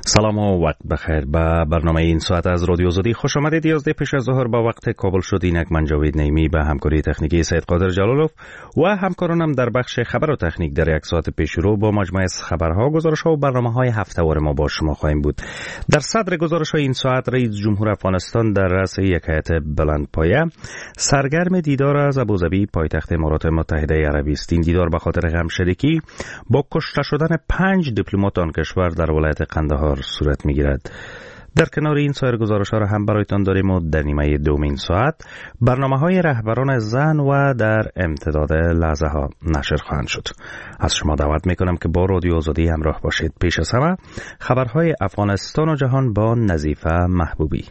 سلام و وقت بخیر. به برنامه این ساعت از رادیو آزادی خوش آمدید. 11 پیش از ظهر با وقت کابل شد. اینک من جاوید نعیمی به همکاری تکنیکی سید قادر جلالوف و همکارانم در بخش خبر و تکنیک در یک ساعت پیش رو با مجموعه از خبرها، گزارش‌ها و برنامه‌های هفته‌وار ما با شما خواهیم بود. در صدر گزارش‌های این ساعت رئیس جمهور افغانستان در رأس یک هیئت بلندپایه سرگرم دیدار از ابوظبی پایتخت امارات متحده عربی است. این دیدار به خاطر غم‌شریکی با کشته شدن 5 دیپلمات آن کشور در ولایت قندهار صورت می‌گیرد. در کنار این سایر گزارش‌ها را هم برایتان داریم و در نیمه دوم این ساعت برنامه‌های رهبران زن و در امتداد لحظه‌ها نشر خواهند شد. از شما دعوت می‌کنم که با رادیو آزادی همراه باشید. پیش از همه خبرهای افغانستان و جهان با نظیفه محبوبی.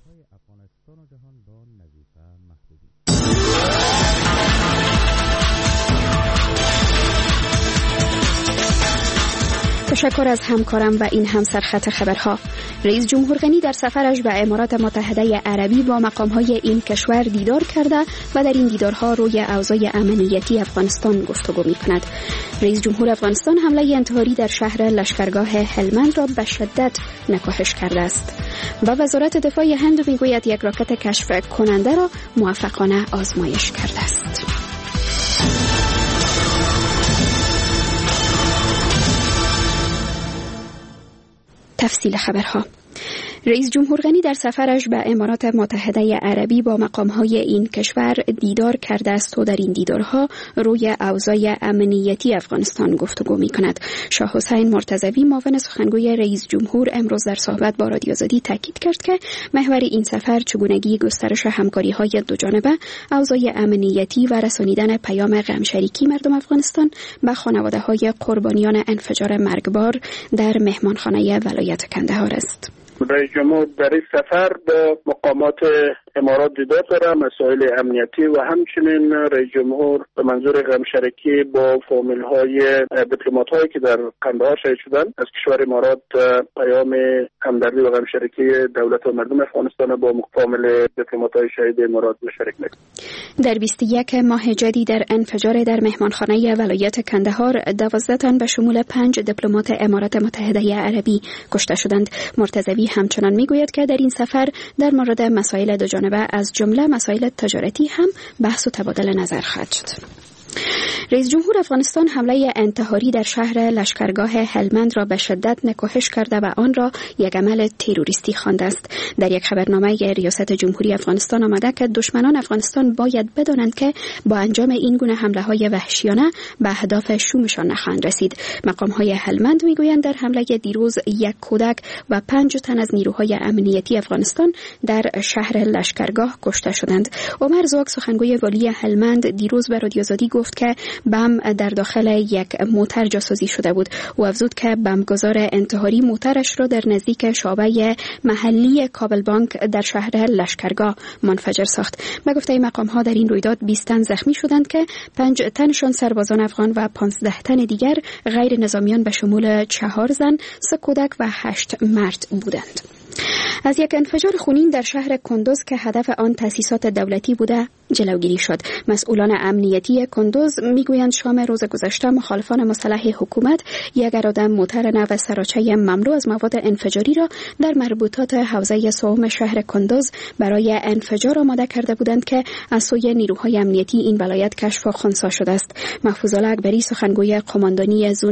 تشکر از همکارم و این هم سرخط خبرها. رئیس جمهور غنی در سفرش به امارات متحده عربی با مقام‌های این کشور دیدار کرده و در این دیدارها روی اوضاع امنیتی افغانستان گفتگو می‌کند. رئیس جمهور افغانستان حمله انتحاری در شهر لشکرگاه هلمند را به شدت نکوهش کرده است و وزارت دفاع هند می‌گوید یک راکت کشف کننده را موفقانه آزمایش کرده است. تفصیل خبرها. رئیس جمهور غنی در سفرش به امارات متحده عربی با مقام‌های این کشور دیدار کرده است و در این دیدارها روی اوضاع امنیتی افغانستان گفتگو می‌کند. شاه حسین مرتضوی معاون سخنگوی رئیس جمهور امروز در صحبت با رادیو آزادی تاکید کرد که محور این سفر چگونگی گسترش همکاری‌های دوجانبه، اوضاع امنیتی و رسانیدن پیام غمشریکی مردم افغانستان به خانواده‌های قربانیان انفجار مرگبار در مهمانخانه ولایت قندهار است. رئیس جمهور در این سفر با مقامات امارات دیدار داره، مسائل امنیتی و همچنین رئیس جمهور به منظور غمشریکی با فامیل‌های دیپلمات‌هایی که در قندهار شهید شدن از کشور امارات پیام همدردی و غمشریکی دولت و مردم افغانستان با فامیل دیپلمات‌های شهید امارات مشارک می‌کنه. در 21 ماه جدی در انفجار در مهمانخانه ولایت قندهار 12 تن به شمول 5 دیپلمات امارات متحده عربی کشته شدند. مرتضوی همچنان میگوید که در این سفر در مورد مسائل دوجانبه از جمله مسائل تجارتی هم بحث و تبادل نظر خواهد شد. رئیس جمهور افغانستان حمله انتحاری در شهر لشکرگاه هلمند را به شدت نکوهش کرده و آن را یک عمل تروریستی خوانده است. در یک خبرنامه ریاست جمهوری افغانستان آمده که دشمنان افغانستان باید بدانند که با انجام این گونه حمله‌های وحشیانه به اهداف شومشان نخواهند رسید. مقام‌های هلمند میگویند در حمله دیروز یک کودک و 5 تن از نیروهای امنیتی افغانستان در شهر لشکرگاه کشته شدند. عمر زاک سخنگوی والی هلمند دیروز به رادیو آزادی گفت که بم در داخل یک موتر جاسوزی شده بود. او افزود که بمبگذار انتحاری موترش را در نزدیک شعبه محلی کابل بانک در شهر لشکرگاه منفجر ساخت. به گفته مقام‌ها در این رویداد 20 تن زخمی شدند که 5 تنشان سربازان افغان و 15 تن دیگر غیر نظامیان به شمول 4 زن، 3 کودک و 8 مرد بودند. از یک انفجار خونین در شهر کندوز که هدف آن تأسیسات دولتی بوده جلوگیری شد. مسئولان امنیتی کندوز میگویند شام روز گذشته مخالفان مسلح حکومت یک اراده موتر نو سراچه مملو از مواد انفجاری را در مربوطات حوزه سوم شهر کندوز برای انفجار آماده کرده بودند که از سوی نیروهای امنیتی این ولایت کشف و خنثی شده است. محفوظالله اکبری سخنگوی قماندانی زون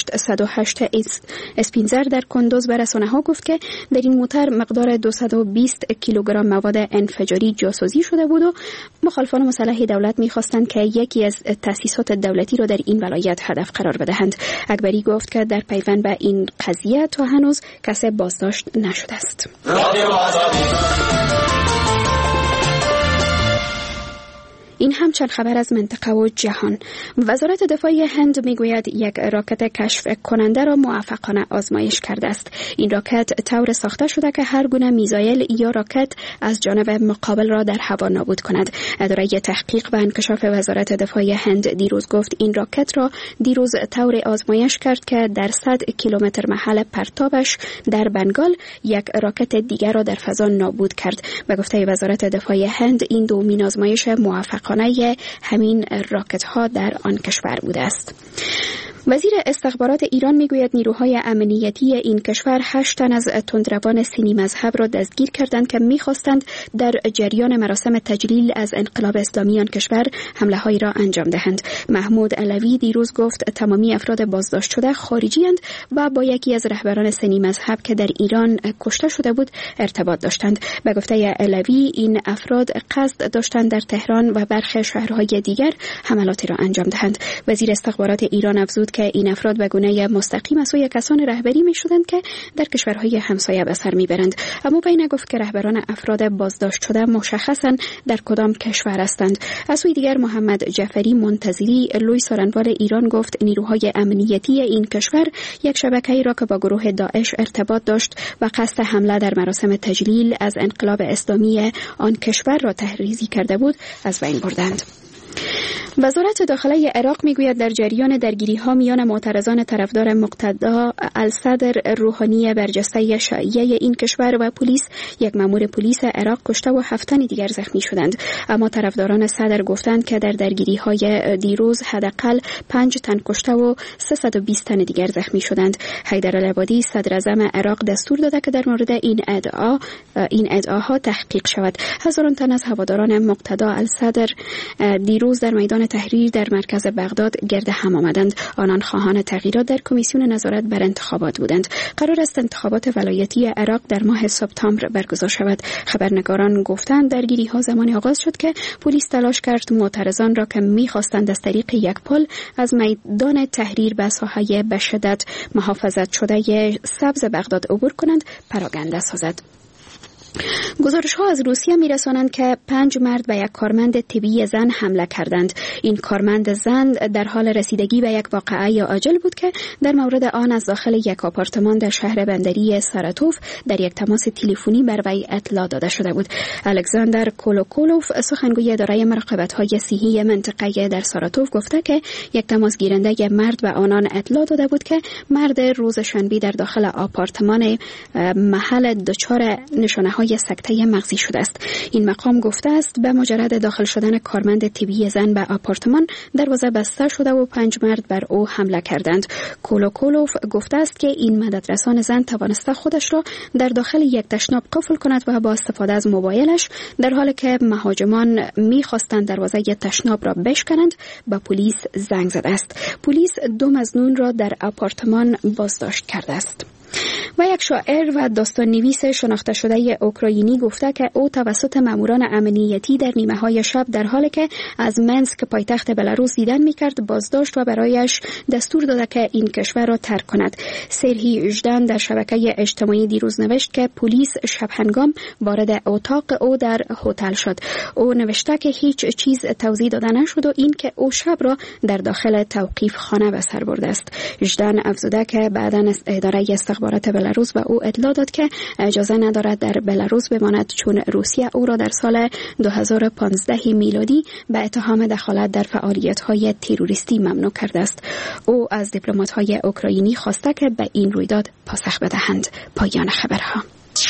808 اسپینزر در کندوز به رسانه‌ها گفت که در این موتر مقدار 220 کیلوگرم مواد انفجاری جاسوزی شده بود و مخالفان مسلح دولت می‌خواستند که یکی از تأسیسات دولتی را در این ولایت هدف قرار بدهند. اکبری گفت که در پیوند به این قضیه تا هنوز کسی بازداشت نشده است. این هم چند خبر از منطقه و جهان. وزارت دفاع هند میگوید یک راکت کشف کننده را موفقانه آزمایش کرده است. این راکت طور ساخته شده که هر گونه میزایل یا راکت از جانب مقابل را در هوا نابود کند. اداره تحقیق و انکشاف وزارت دفاع هند دیروز گفت این راکت را دیروز طور آزمایش کرد که در 100 کیلومتر محل پرتابش در بنگال یک راکت دیگر را در فضا نابود کرد. به گفته وزارت دفاع هند این دومین آزمایش موفقانه همین راکت ها در آن کشور بوده است. وزیر استخبارات ایران میگوید نیروهای امنیتی این کشور 8 تن از تندروان سنی مذهب را دستگیر کردند که می‌خواستند در جریان مراسم تجلیل از انقلاب اسلامی آن کشور حمله‌هایی را انجام دهند. محمود علوی دیروز گفت تمامی افراد بازداشت شده خارجی‌اند و با یکی از رهبران سنی مذهب که در ایران کشته شده بود ارتباط داشتند. به گفته علوی این افراد قصد داشتند در تهران و برخی شهرهای دیگر حملاتی را انجام دهند. وزیر استخبارات ایران افزود که این افراد به گونه مستقیم از سوی کسان رهبری می‌شدند که در کشورهای همسایه به سر می‌برند، اما بین نگفت که رهبران افراد بازداشت شده مشخصاً در کدام کشور هستند. از سوی دیگر محمد جعفری منتظری لوی سارنوال ایران گفت نیروهای امنیتی این کشور یک شبکه‌ای را که با گروه داعش ارتباط داشت و قصد حمله در مراسم تجلیل از انقلاب اسلامی آن کشور را تحریزی کرده بود از بین بردند. وزارت داخله عراق میگوید در جریان درگیری‌ها میان معترضان طرفدار مقتدا الصدر روحانی برجسته شیعه این کشور و پلیس، یک مأمور پلیس عراق کشته و 7 تن دیگر زخمی شدند، اما طرفداران صدر گفتند که در درگیری‌های دیروز حداقل 5 تن کشته و 320 تن دیگر زخمی شدند. حیدرالعبادی صدر اعظم عراق دستور داده که در مورد این ادعاها تحقیق شود. هزاران تن از هواداران مقتدا الصدر دیروز در میدان تحریر در مرکز بغداد گرد هم آمدند. آنان خواهان تغییرات در کمیسیون نظارت بر انتخابات بودند. قرار است انتخابات ولایتی عراق در ماه سپتامبر برگزار شود. خبرنگاران گفتند درگیری‌ها زمانی آغاز شد که پلیس تلاش کرد معترضان را که می‌خواستند از طریق یک پل از میدان تحریر به ساحه به شدت محافظت شده سبز بغداد عبور کنند پراگنده سازد. گزارش‌ها از روسیه می‌رسانند که 5 مرد به یک کارمند طبی زن حمله کردند. این کارمند زن در حال رسیدگی به یک واقعه عاجل بود که در مورد آن از داخل یک آپارتمان در شهر بندری ساراتوف در یک تماس تلفنی بر وی اطلاع داده شده بود. الکساندر کولوکولوف سخنگوی اداره مراقبت‌های صحی منطقه در ساراتوف گفته که یک تماس گیرنده مرد به آنان اطلاع داده بود که مرد روز شنبه در داخل آپارتمان محل دچار نشانه‌های سکته مغزی شده است. این مقام گفته است به مجرد داخل شدن کارمند طبی زن به آپارتمان دروازه بسته شده و 5 مرد بر او حمله کردند. کولوکولوف گفته است که این مددرسان زن توانسته خودش را در داخل یک تشناب قفل کند و با استفاده از موبایلش در حالی که مهاجمان می‌خواستند دروازه تشناب را بشکنند به پلیس زنگ زده است. پلیس 2 مظنون را در آپارتمان بازداشت کرده است. و یک شاعر و داستان نویس شناخته شده اوکراینی گفته که او توسط ماموران امنیتی در نیمه های شب در حالی که از منسک پایتخت بلاروس دیدن میکرد بازداشت و برایش دستور داده که این کشور را ترک کند. سرهی ژدان در شبکه اجتماعی دیروز نوشت که پلیس شب هنگام وارد اتاق او در هتل شد. او نوشته که هیچ چیز توضیح داده نشد و این که او شب را در داخل توقیف خانه به سر برده است. ژدان افزوده که بعداً اداره استخبارات بلاروس به او اطلاع داد که اجازه ندارد در بلاروس بماند چون روسیه او را در سال 2015 میلادی به اتهام دخالت در فعالیت‌های تروریستی ممنوع کرده است. او از دیپلمات‌های اوکراینی خواسته که به این رویداد پاسخ بدهند. پایان خبرها.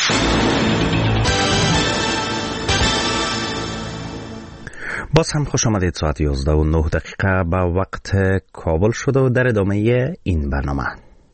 باز هم خوش آمدید. ساعت 11:09 به وقت کابل شده و در ادامه این برنامه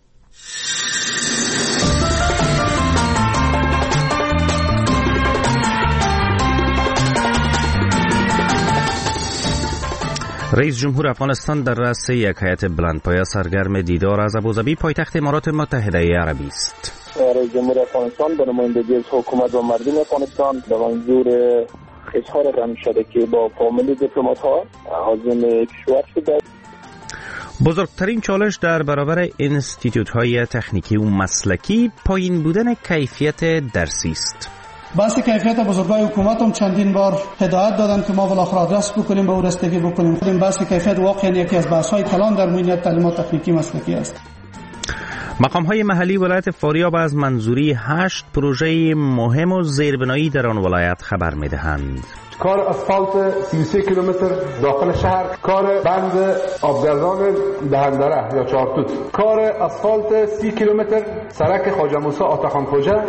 رئیس جمهور افغانستان در رأس یک هیئت بلندپایه سرگرم دیدار از ابوظبی پایتخت امارات متحده عربی است. رئیس جمهور افغانستان به نمایندگی از حکومت و مردم افغانستان به منظور اظهار همشدگی با فامیل دیپلمات‌ها عازم کشور شده. بزرگترین چالش در برابر انستیتوت‌های تکنیکی و مسلکی پایین بودن کیفیت درسی است. بحث کیفیت بزرگای حکومت هم چندین بار هدایت دادن که ما بالاخره آدرس بکنیم به او رسیدگی بکنیم. این بحث کیفیت واقعا یکی از بحث‌های کلان در مهمیت تعلیمات تکنیکی مسلکی است. مقام‌های محلی ولایت فاریاب از منظوری 8 پروژه مهم و زیربنایی در آن ولایت خبر می‌دهند. کار اسفالت 33 کیلومتر داخل شهر، کار بند آبگردان دهندره یا چارتوت، کار اسفالت 30 کیلومتر سرک خواجه موسی آتاخان خوجه.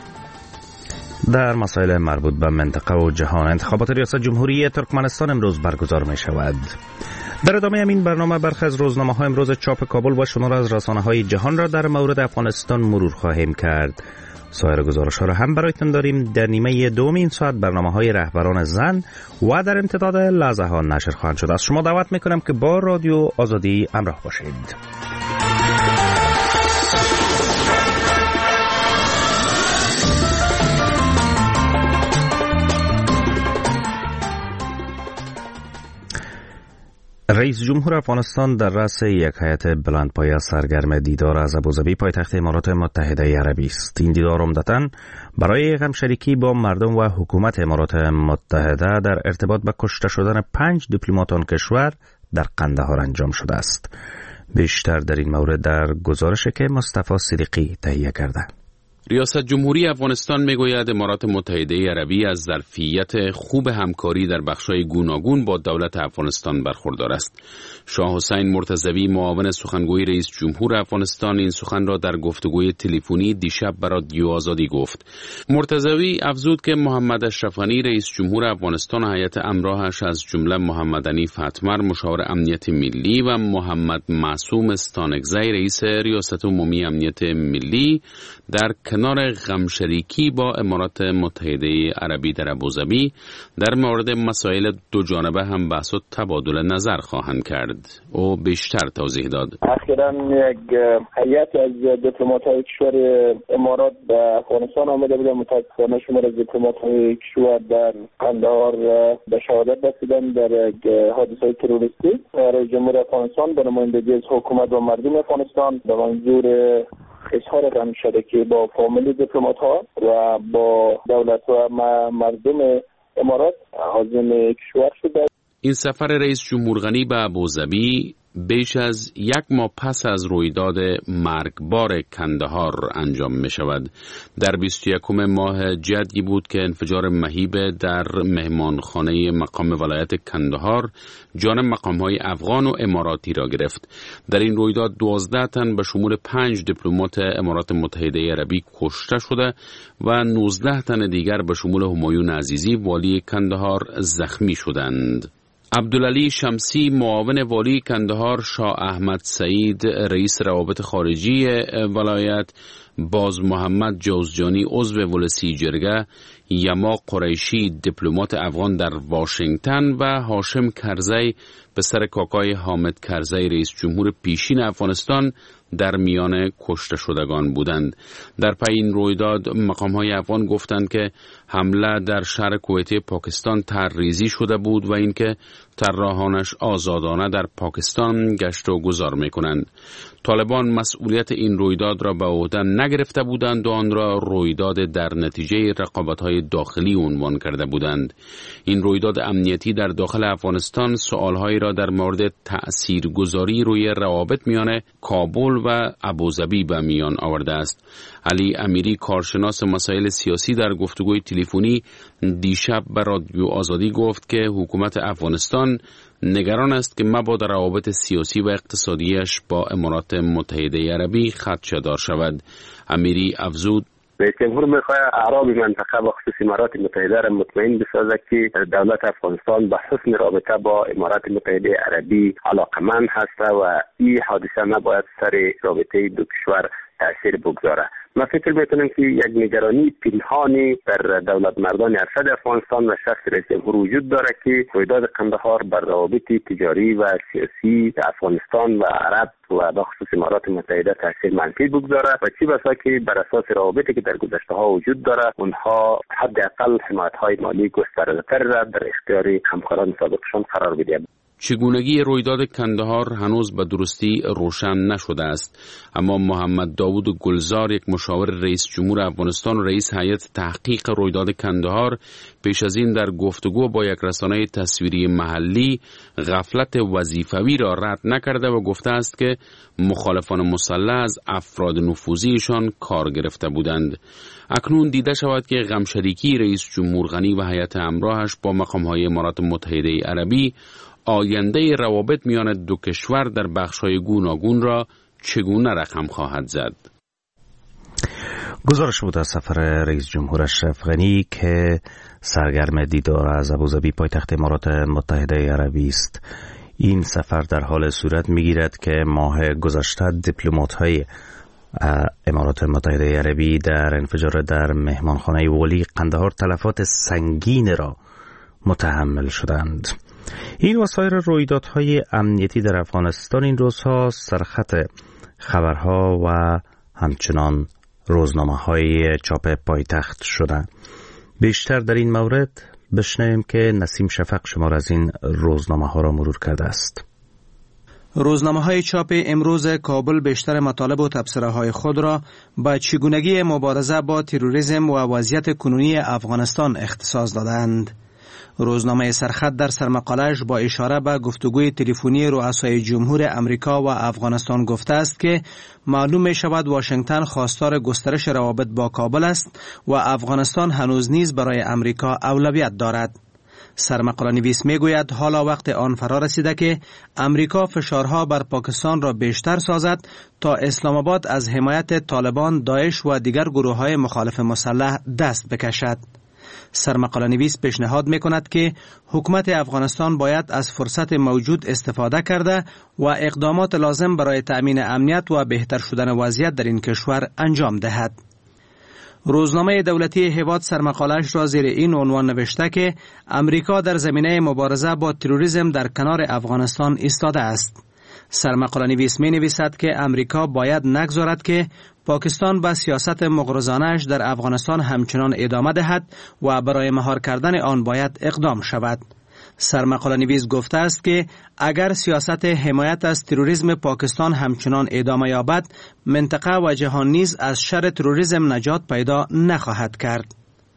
در مسائل مربوط به منطقه و جهان، انتخابات ریاست جمهوری ترکمنستان امروز برگزار می شود. در ادامه این برنامه برخی از روزنامه‌های امروز چاپ کابل و شمار از رسانه‌های جهان را در مورد افغانستان مرور خواهیم کرد. سایر گزارش‌ها را هم برایتان داریم. در نیمه دوم این ساعت برنامه‌های رهبران زن و در امتداد لحظه ها نشر خواهند شد. از شما دعوت می‌کنم که با رادیو آزادی همراه باشید. رئیس جمهور افغانستان در رأس یک هیئت بلندپایه سرگرم دیدار از ابوظبی پایتخت امارات متحده عربی است. این دیدار عمدتاً برای همشریکی با مردم و حکومت امارات متحده در ارتباط با کشته شدن 5 دیپلمات آن کشور در قندهار انجام شده است. بیشتر در این مورد در گزارشی که مصطفی صدیقی تهیه کرده. ریاست جمهوری افغانستان میگوید امارات متحده عربی از ظرفیت خوب همکاری در بخش‌های گوناگون با دولت افغانستان برخوردار است. شاه حسین مرتضوی معاون سخنگوی رئیس جمهور افغانستان این سخن را در گفتگوی تلفنی دیشب به رادیو آزادی گفت. مرتضوی افزود که محمد اشرف غنی رئیس جمهور افغانستان و هیئت همراهش از جمله محمد حنیف اتمر مشاور امنیت ملی و محمد معصوم استانکزی رئیس ریاست عمومی امنیت ملی در کنار غمشریکی با امارات متحده عربی در ابوظبی در مورد مسائل دو جانبه هم بحث و تبادل نظر خواهند کرد. او بیشتر توضیح داد. اخیراً یک هیئت از دیپلمات‌های کشور امارات به افغانستان آمده بود. متاسفانه شمار از دیپلمات‌های کشور در قندهار به شهادت رسیدند در یک حادثه تروریستی. رئیس جمهور افغانستان به نمایندگی از حکومت و مردم افغانستان به منظور اظهار همشریکی با فامیل دیپلمات‌ها و با دولت و مردم امارات عازم کشور شده. این سفر رئیس جمهور غنی به ابوظبی بیش از یک ماه پس از رویداد مرگبار کندهار انجام می شود. در 21 ماه جدی بود که انفجار مهیب در مهمانخانه مقام ولایت کندهار جان مقام‌های افغان و اماراتی را گرفت. در این رویداد 12 تن به شمول 5 دیپلمات امارات متحده عربی کشته شده و 19 تن دیگر به شمول همایون عزیزی والی کندهار زخمی شدند. عبدالعلی شمسی معاون والی کندهار، شاه احمد سعید رئیس روابط خارجی ولایت، باز محمد جوزجانی عضو ولسی جرگه، یما قریشی دیپلمات افغان در واشنگتن و هاشم کرزی پسر کاکای حامد کرزی رئیس جمهور پیشین افغانستان در میان کشته شدگان بودند. در پی این رویداد مقام‌های افغان گفتند که حمله در شهر کویته پاکستان طرح‌ریزی شده بود و اینکه طراحانش آزادانه در پاکستان گشت و گذار می‌کنند. طالبان مسئولیت این رویداد را به عهده نگرفته بودند و آن را رویداد در نتیجه رقابت‌های داخلی عنوان کرده بودند. این رویداد امنیتی در داخل افغانستان سوال‌هایی را در مورد تأثیرگذاری روی روابط میان کابل و ابوظبی به میان آورده است. علی امیری کارشناس مسائل سیاسی در گفتگوی تلفنی دیشب به رادیو آزادی گفت که حکومت افغانستان نگران است که مبادا روابط سیاسی و اقتصادیش با امارات متحده عربی خدشه‌دار شود. امیری افزود: رئیس جمهور میخواد اعراب منطقه و خصوص امارات متحده را مطمئن بسازد که دولت افغانستان به حسن رابطه با امارات متحده عربی علاقمند هست و این حادثه نباید سر رابطه دو کشور تأثیر بگذاره. من فکر میکنم که یک نگرانی پنهانی در دولت مردان ارشد افغانستان و شخص رئیس جمهور وجود داره که رویداد قندهار بر روابط تجاری و سیاسی افغانستان و عرب و به خصوص امارات متحده تاثیر منفی بگذاره و چی بسا که بر اساس روابطی که در گذشته ها وجود داره اونها حداقل حمایت های مالی گسترده‌تر را در اختیار همکاران سابقشان قرار بده. چگونگی رویداد کندهار هنوز به درستی روشن نشده است، اما محمد داوود گلزار، یک مشاور رئیس جمهور افغانستان و رئیس هیئت تحقیق رویداد کندهار، پیش از این در گفتگو با یک رسانه تصویری محلی غفلت وظیفوی را رد نکرده و گفته است که مخالفان مسلح از افراد نفوذیشان کار گرفته بودند. اکنون دیده شود که غمشریکی رئیس جمهور غنی و هیئت همراهش با مقام‌های امارات متحده عربی آینده روابط میان دو کشور در بخش‌های گوناگون را چگونه رقم خواهد زد. گزارش بود از سفر رئیس جمهور اشرف غنی که سرگرم دیدار از ابوظبی پایتخت امارات متحده عربی است. این سفر در حال صورت می‌گیرد که ماه گذشته دیپلمات‌های امارات متحده عربی در انفجار در مهمانخانه ولی قندهار تلفات سنگین را متحمل شدند. این و سایر رویدادهای امنیتی در افغانستان این روزها سرخط خبرها و همچنان روزنامه‌های چاپ پایتخت شدند. بیشتر در این مورد بشنویم که نسیم شفق شمار از این روزنامه‌ها را مرور کرده است. روزنامه‌های چاپ امروز کابل بیشتر مطالب و تبصره‌های خود را به چگونگی مبارزه با تروریسم و وضعیت کنونی افغانستان اختصاص دادند. روزنامه سرخط در سرمقاله‌اش با اشاره به گفتگوی تلفنی رؤسای جمهور امریکا و افغانستان گفته است که معلوم می شود واشنگتن خواستار گسترش روابط با کابل است و افغانستان هنوز نیز برای امریکا اولویت دارد. سرمقاله نویس می گوید حالا وقت آن فرا رسیده که امریکا فشارها بر پاکستان را بیشتر سازد تا اسلام آباد از حمایت طالبان، داعش و دیگر گروه‌های مخالف مسلح دست بکشد. سرمقاله نویس پیشنهاد می کند که حکومت افغانستان باید از فرصت موجود استفاده کرده و اقدامات لازم برای تأمین امنیت و بهتر شدن وضعیت در این کشور انجام دهد. روزنامه دولتی هیواد سرمقاله‌اش را زیر این عنوان نوشته که امریکا در زمینه مبارزه با تروریسم در کنار افغانستان ایستاده است. سرمقاله نویس می نویسد که امریکا باید نگذارد که پاکستان به سیاست مغرضانه‌اش در افغانستان همچنان ادامه دهد و برای مهار کردن آن باید اقدام شود. سرمقاله نویس گفته است که اگر سیاست حمایت از تروریسم پاکستان همچنان ادامه یابد، منطقه و جهان نیز از شر تروریسم نجات پیدا نخواهد کرد.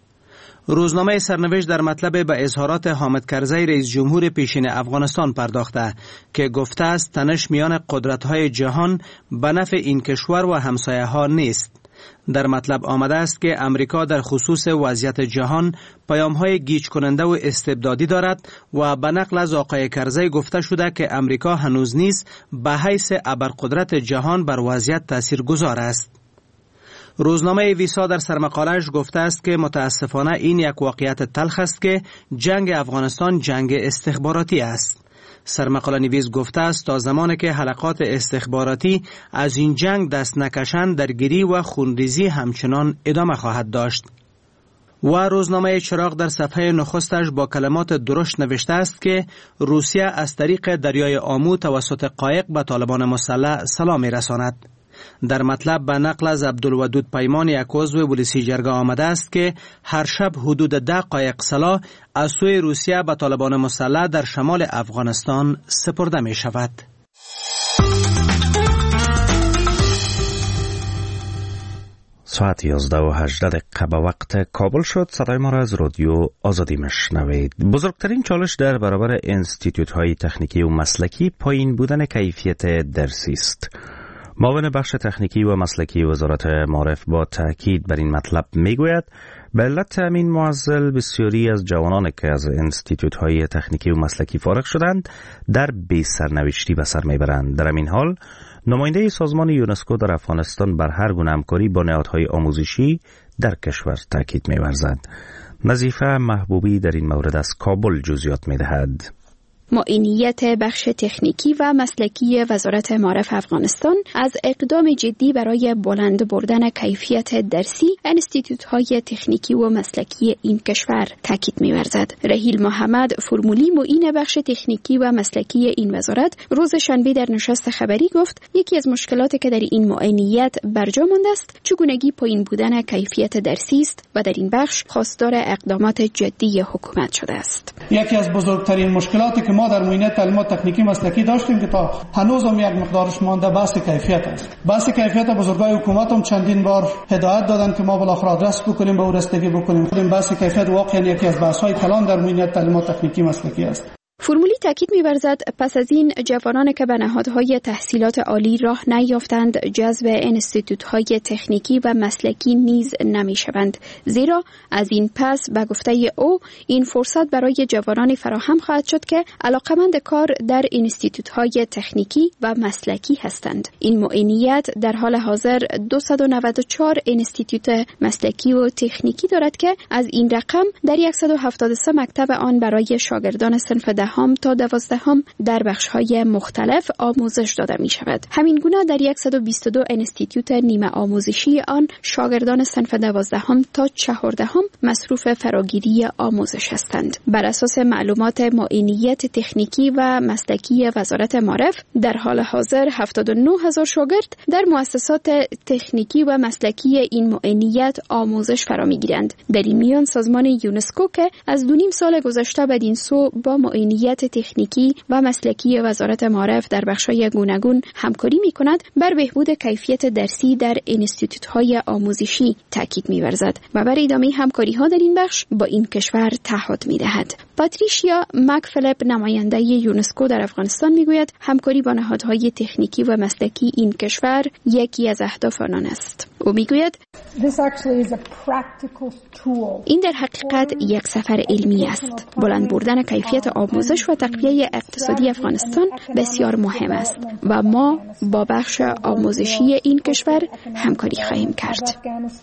روزنامه سرنوشت در مطلب به اظهارات حامد کرزی رئیس جمهور پیشین افغانستان پرداخته که گفته است تنش میان قدرت‌های جهان به نفع این کشور و همسایه‌ها نیست. در مطلب آمده است که امریکا در خصوص وضعیت جهان پیام‌های گیج کننده و استبدادی دارد و به نقل از آقای کرزی گفته شده که امریکا هنوز نیز به حیث ابرقدرت جهان بر وضعیت تاثیرگذار است. روزنامه ویسا در سرمقاله‌اش گفته است که متاسفانه این یک واقعیت تلخ است که جنگ افغانستان جنگ استخباراتی است. سرمقاله نویس گفته است تا زمانی که حلقات استخباراتی از این جنگ دست نکشند درگیری و خونریزی همچنان ادامه خواهد داشت. و روزنامه چراغ در صفحه نخستش با کلمات درشت نوشته است که روسیه از طریق دریای آمو توسط قایق به طالبان مسلح سلام می‌رساند. در مطلب به نقل از عبدالودود پیمان یک عضو پلیسی جرگه آمده است که هر شب حدود 10 قایق سلاح از سوی روسیه به طالبان مسلح در شمال افغانستان سپرده می شود. ساعت 11:18 به وقت کابل شد. صدای ما را از رادیو آزادی مشنوید. بزرگترین چالش در برابر انستیتوت های تکنیکی و مسلکی پایین بودن کیفیت درسی است. معاون بخش تکنیکی و مسلکی وزارت معارف با تاکید بر این مطلب میگوید به علت تأمین معضل بسیاری از جوانان که از انستیتوت های تکنیکی و مسلکی فارغ شدند در بی سرنوشتی به سر میبرند. در این حال نماینده سازمان یونسکو در افغانستان بر هر گونه همکاری با نهادهای آموزشی در کشور تاکید می‌ورزد. نظیفه محبوبی در این مورد از کابل جزئیات می‌دهد. معینیت بخش تکنیکی و مسلکی وزارت معارف افغانستان از اقدام جدی برای بلند بردن کیفیت درسی انستیتوت‌های تکنیکی و مسلکی این کشور تاکید می‌ورزد. رحیل محمد فرمولی معین بخش تکنیکی و مسلکی این وزارت روز شنبه در نشست خبری گفت یکی از مشکلاتی که در این معینیت برجا مانده است چگونگی پایین بودن کیفیت درسی است و در این بخش خواستار اقدامات جدی حکومت شده است. یکی از بزرگترین مشکلاتی که ما در معینه تعلیمات تکنیکی مسلکی داشتیم که تا هنوز هم یک مقدارش مانده بحث کیفیت است. بحث کیفیت بزرگای حکومت هم چندین بار هدایت دادن که ما بالاخره آدرس بکنیم به رسیدگی بکنیم. بحث کیفیت واقعا یکی از بحث‌های کلان در معینه تعلیمات تکنیکی مسلکی است. فرمولی تاکید می‌ورزد پس از این جوانان که به نهادهای تحصیلات عالی راه نیافتند جذب انستیتوت‌های تکنیکی و مسلکی نیز نمی‌شوند، زیرا از این پس به گفته او این فرصت برای جوانان فراهم خواهد شد که علاقه‌مند کار در انستیتوت‌های تکنیکی و مسلکی هستند. این معینیت در حال حاضر 294 انستیتوت مسلکی و تکنیکی دارد که از این رقم در 173 مکتب آن برای شاگردان صنف 10 11 تا 12 در بخش‌های مختلف آموزش داده می‌شود. همین گونه در 122 انستیتیوت نیمه آموزشی آن شاگردان صنف 12 تا 14 مصروف فراگیری آموزش هستند. بر اساس معلومات معینیت تکنیکی و مسلکی وزارت معارف در حال حاضر 79,000 شاگرد در مؤسسات تکنیکی و مسلکی این معینیت آموزش فرا می‌گیرند. در این میان سازمان یونسکو که از 2.5 سال گذشته بدین سو با معینیت تکنیکی و مسلکی وزارت معارف در بخش‌های گوناگون همکاری می‌کند، بر بهبود کیفیت درسی در انستیتوت‌های آموزشی تاکید می‌ورزد و بر ادامه همکاری‌ها در این بخش با این کشور تعهد می‌دهد. پاتریشیا مکفلپ نماینده یونسکو در افغانستان می‌گوید همکاری با نهادهای تکنیکی و مسلکی این کشور یکی از اهداف آنان است. او می‌گوید این در حقیقت یک سفر علمی است. بلند بردن کیفیت آموزش و تقویت اقتصادی افغانستان بسیار مهم است و ما با بخش آموزشی این کشور همکاری خواهیم کرد.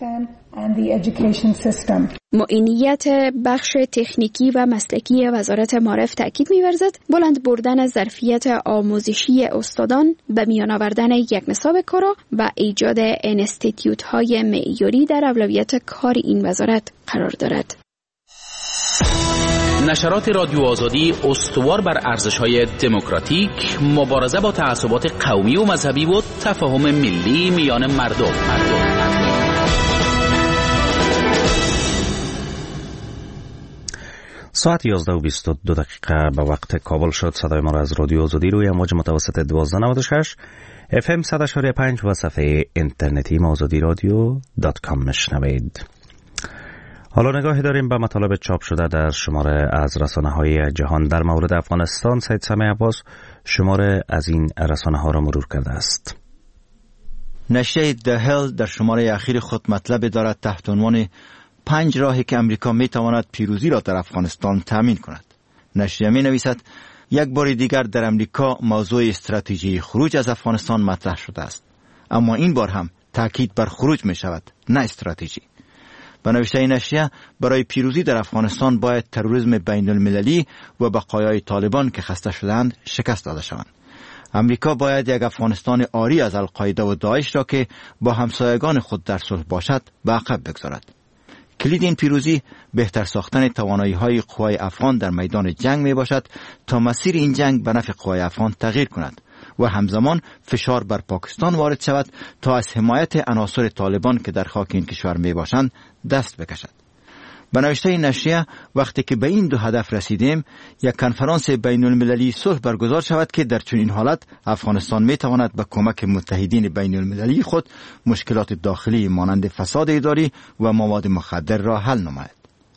معینیت بخش تکنیکی و مسلکی وزارت معارف تاکید می‌ورزد بلند بردن ظرفیت آموزشی استادان، به میان آوردن یک نصاب کارا و ایجاد انستیتیوت‌های معیاری در اولویت کار این وزارت قرار دارد. نشرات رادیو آزادی استوار بر ارزش‌های دموکراتیک، مبارزه با تعصبات قومی و مذهبی و تفاهم ملی میان مردم. ساعت 11:22 به وقت کابل شد. صدای ما را از رادیو آزادی روی موج متوسط 1296 FM 100.5 و صفحه اینترنتی azadiradyo.com میشنوید. حالا نگاهی داریم به مطالب چاپ شده در شماره از رسانه‌های جهان در مورد افغانستان. سید سمی عباس شماره از این رسانه‌ها را مرور کرده است. نشریه The Hill در شماره اخیر خود مطلب دارد تحت عنوان 5 راهی که امریکا می تواند پیروزی را در افغانستان تامین کند. نشریه می نویسد یک بار دیگر در امریکا موضوع استراتژی خروج از افغانستان مطرح شده است، اما این بار هم تاکید بر خروج می شود، نه استراتژی. به نوشته نشریه برای پیروزی در افغانستان باید تروریسم بین المللی و بقایای طالبان که خسته شدند شکست داده شوند. امریکا باید یک افغانستان عاری از القاعده و داعش را که با همسایگان خود در صلح باشد به عقب بگذارد. کلید این پیروزی بهتر ساختن توانایی‌های قوای افغان در میدان جنگ می باشد تا مسیر این جنگ به نفع قوای افغان تغییر کند و همزمان فشار بر پاکستان وارد شود تا از حمایت عناصر طالبان که در خاک این کشور می باشند دست بکشد. به نوشته نشریه وقتی که به این دو هدف رسیدیم، یک کنفرانس بین المللی صلح برگزار شود که در چنین حالت افغانستان می تواند به کمک متحدین بین المللی خود مشکلات داخلی مانند فساد اداری و مواد مخدر را حل نماید.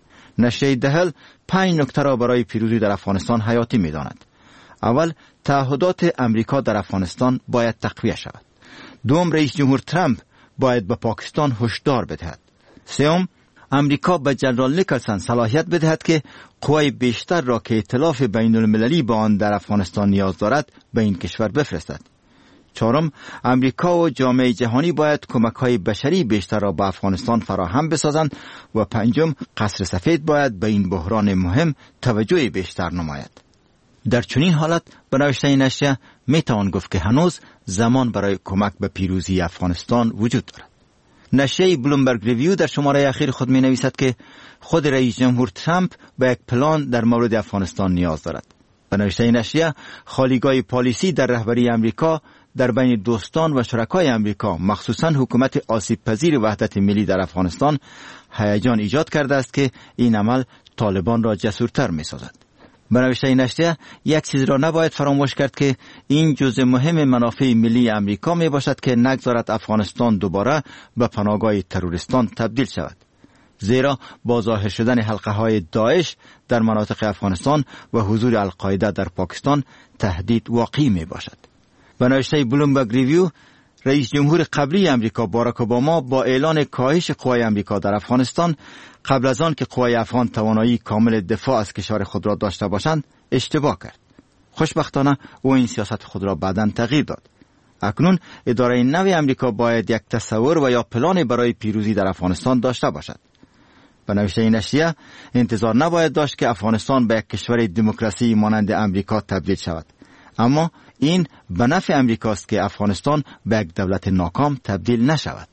نشریه دهل 5 نکته را برای پیروزی در افغانستان حیاتی می داند. اول، تعهدات امریکا در افغانستان باید تقویه شود. دوم، رئیس جمهور ترامپ باید به پاکستان هشدار بدهد. سوم، امریکا به جنرال نیکلسن صلاحیت بدهد که قوای بیشتر را که ائتلاف بین المللی با آن در افغانستان نیاز دارد به این کشور بفرستد. چهارم، امریکا و جامعه جهانی باید کمک‌های بشری بیشتر را به افغانستان فراهم بسازند و پنجم، قصر سفید باید به این بحران مهم توجه بیشتر نماید. در چنین حالت به نوشته نشریه میتوان گفت که هنوز زمان برای کمک به پیروزی افغانستان وجود دارد. نشریه بلومبرگ ریویو در شماره اخیر خود می نویسد که خود رئیس جمهور ترامپ به یک پلان در مورد افغانستان نیاز دارد. به نوشته نشریه خالیگاه پالیسی در رهبری امریکا در بین دوستان و شرکای امریکا، مخصوصاً حکومت آسیب پذیر وحدت ملی در افغانستان، هیجان ایجاد کرده است که این عمل طالبان را جسورتر می سازد. به نوشته نشریه یک چیز را نباید فراموش کرد که این جزء مهم منافع ملی امریکا می باشد که نگذارد افغانستان دوباره به پناهگاه تروریستان تبدیل شود، زیرا با ظاهر شدن حلقه های داعش در مناطق افغانستان و حضور القاعده در پاکستان تهدید واقعی می باشد. به نوشته بلومبرگ ریویو، رئیس جمهور قبلی امریکا باراک اوباما با اعلان کاهش قوای امریکا در افغانستان قبل از آن که قوای افغان توانایی کامل دفاع از کشور خود را داشته باشند اشتباه کرد. خوشبختانه او این سیاست خود را بعداً تغییر داد. اکنون اداره نو امریکا باید یک تصور و یا پلان برای پیروزی در افغانستان داشته باشد. به نوشته نشریه انتظار نباید داشت که افغانستان به یک کشور دموکراسی مانند امریکا تبدیل شود، اما این به نفع امریکاست که افغانستان به یک دولت ناکام تبدیل نشود.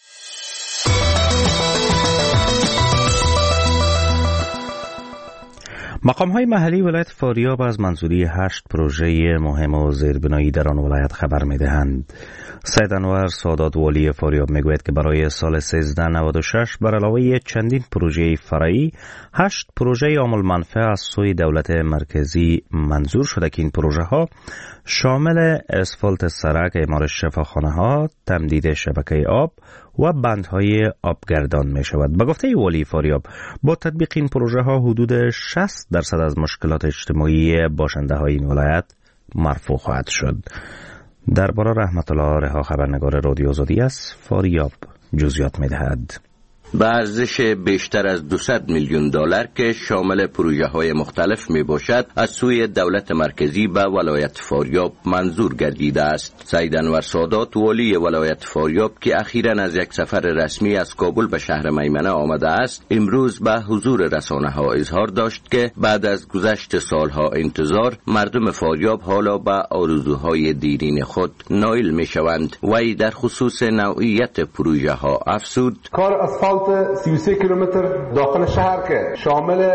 مقام‌های محلی ولایت فاریاب از منظوری 8 پروژه مهم و زیربنایی در آن ولایت خبر می‌دهند. سید انور سادات والی فاریاب میگوید که برای سال 1396 بر علاوه چندین پروژه فرعی 8 پروژه عامل منفعه از سوی دولت مرکزی منظور شده که این پروژه ها شامل اسفالت سرک، اعمار شفاخانه‌ها، تمدید شبکه آب و بندهای آبگردان می شود. به گفته والی فاریاب با تطبیق این پروژه ها حدود 60% از مشکلات اجتماعی باشنده های این ولایت مرفوع خواهد شد. درباره رحمت الله رها خبرنگار رادیو آزادی از فاریاب جزئیات می دهد. به ارزش بیشتر از 200 میلیون دلار که شامل پروژه های مختلف می باشد از سوی دولت مرکزی به ولایت فاریاب منظور گردیده است. سید انور سادات والی ولایت فاریاب که اخیراً از یک سفر رسمی از کابل به شهر میمنه آمده است، امروز به حضور رسانه ها اظهار داشت که بعد از گذشت سالها انتظار مردم فاریاب حالا به آرزوهای دیرین خود نائل می شوند. وی در خصوص نوعیت پروژه ها افزود: کار اسفالت 33 کیلومتر داخل شهر که شامل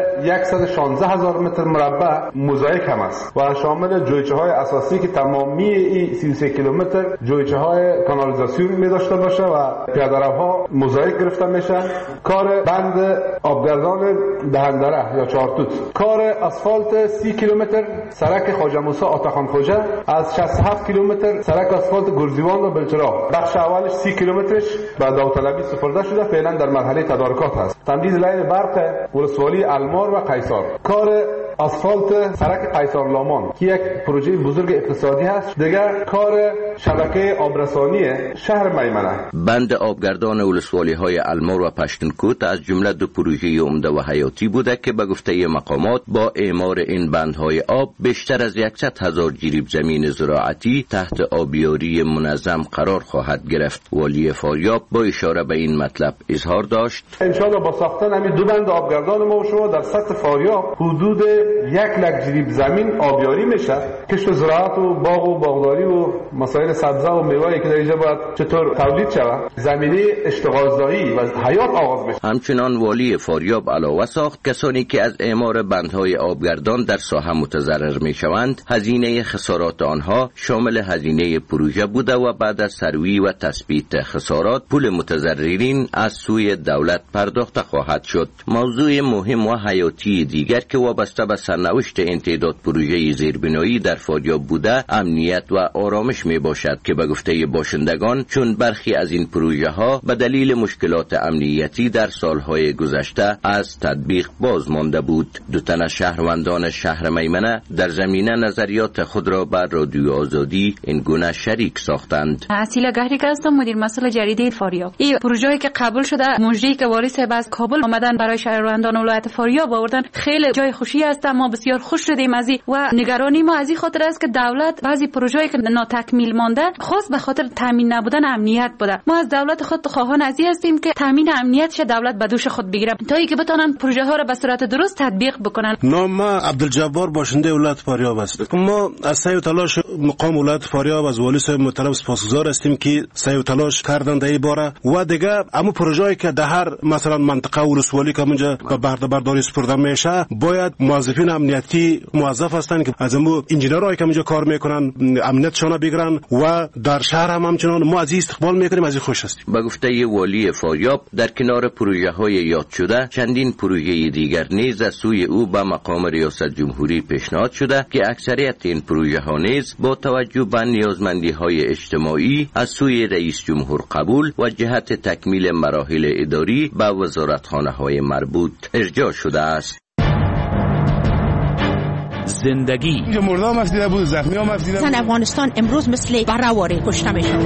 116,000 متر مربع موزاییک هم است و شامل جویچه های اساسی که تمامی این 33 کیلومتر جویچه های کانالیزاسیون می داشته باشه و پیاده‌روها موزاییک گرفته میشه. کار بند آبگردان دهندره یا چارتوت، کار اسفالت 30 کیلومتر سرک خواجه موسی آتاخان خوجه، از 67 کیلومتر سرک اسفالت گرزیوان و بلچراغ، بخش اولش 30 کیلومترش به داوطلبی سپرده شده، فعلا در مرحله تدارکات است. تمدید لین برق ولسوالی المار و قیصر، کار اسفالت سرک قیصر لامان که یک پروژه بزرگ اقتصادی است، دیگر کار شبکه آبرسانی شهر میمنه. بند آبگردان ولسوالی های المار و پشتونکوت از جمله دو پروژه عمده و حیاتی بوده که به گفته مقامات با اعمار این بندهای آب بیشتر از 100,000 جریب زمین زراعتی تحت آبیاری منظم قرار خواهد گرفت. والی فاریاب با اشاره به این مطلب اظهار داشت: انشاءالله با ساختن همین دو بند آبگردان ما شما در سطح فاریاب حدود 100,000 جریب زمین آبیاری میشه. کشت زراعت و باغ و باغداری و مسائل سبزه و میوه‌ای که در اینجا باید چطور تولید شود، زمینه اشتغالزایی و حیات آغاز بشه. همچنان والی فاریاب علاوه ساخت کسانی که از اعمار بندهای آبگردان در ساحه متضرر میشوند هزینه خسارات آنها شامل هزینه پروژه بوده و بعد از سروی و تثبیت خسارات پول متضررین از سوی دولت پرداخته خواهد شد. موضوع مهم و حیاتی دیگر که وابسته به سرنوشت امتداد پروژه زیربنایی در فاریاب بوده امنیت و آرامش می باشد که به گفته باشندگان چون برخی از این پروژه ها به دلیل مشکلات امنیتی در سالهای گذشته از تطبیق باز مانده بود. دو تن از شهروندان شهر میمنه در زمینه نظریات خود را بر رادیو آزادی این گونه شریک ساختند. اصیل گهری هستم، مدیر مسئول جریده فاریاب. این پروژه‌ای که قبول شده، مجری که والی صاحب از کابل آمدن برای شهروندان ولایت فاریاب آوردن، خیلی جای خوشی است. ما بسیار خوش شدیم از این و نگرانی ما از این خاطر است که دولت بعضی پروژه‌ای که ناتکمیل مانده خاص به خاطر تامین نبودن امنیت بوده. ما از دولت خود خواهان از این هستیم که تامین امنیتش دولت به دوش خود بگیره تا اینکه بتونن پروژه ها را به صورت درست تطبیق بکنن. نام عبدالجبار باشنده ولایت فاریاب است. ما از سعی و تلاش مقام ولایت فاریاب از والی صاحب محترم سپاسگزار هستیم که سعی و تلاش کردن در این باره و دیگه اما پروژه‌ای که در هر مثلا منطقه ولسوالی که اونجا به برداری سپرده میشه باید موظفین امنیتی موظف هستند که از امو انجینرایی که اونجا کار میکنن امنیتشون بگیرن و در شهر هم همچنان ما از استقبال میکنیم، از خوش هستیم. به گفته والی فاریاب در کنار پروژه های یاد شده چندین پروژه دیگر نیز از سوی او به مقام ریاست جمهوری پیشنهاد شده که اکثریت این پروژه ها نیز با توجه به نیازمندی های اجتماعی از سوی رئیس جمهور قبول و جهت تکمیل مراحل اداری به وزارتخانه های مربوط ارجاع شده است. زندگی اینجا مردم افزیده بود، زخمی هم افزیده بود. افغانستان امروز مثل برهواره کشته میشه.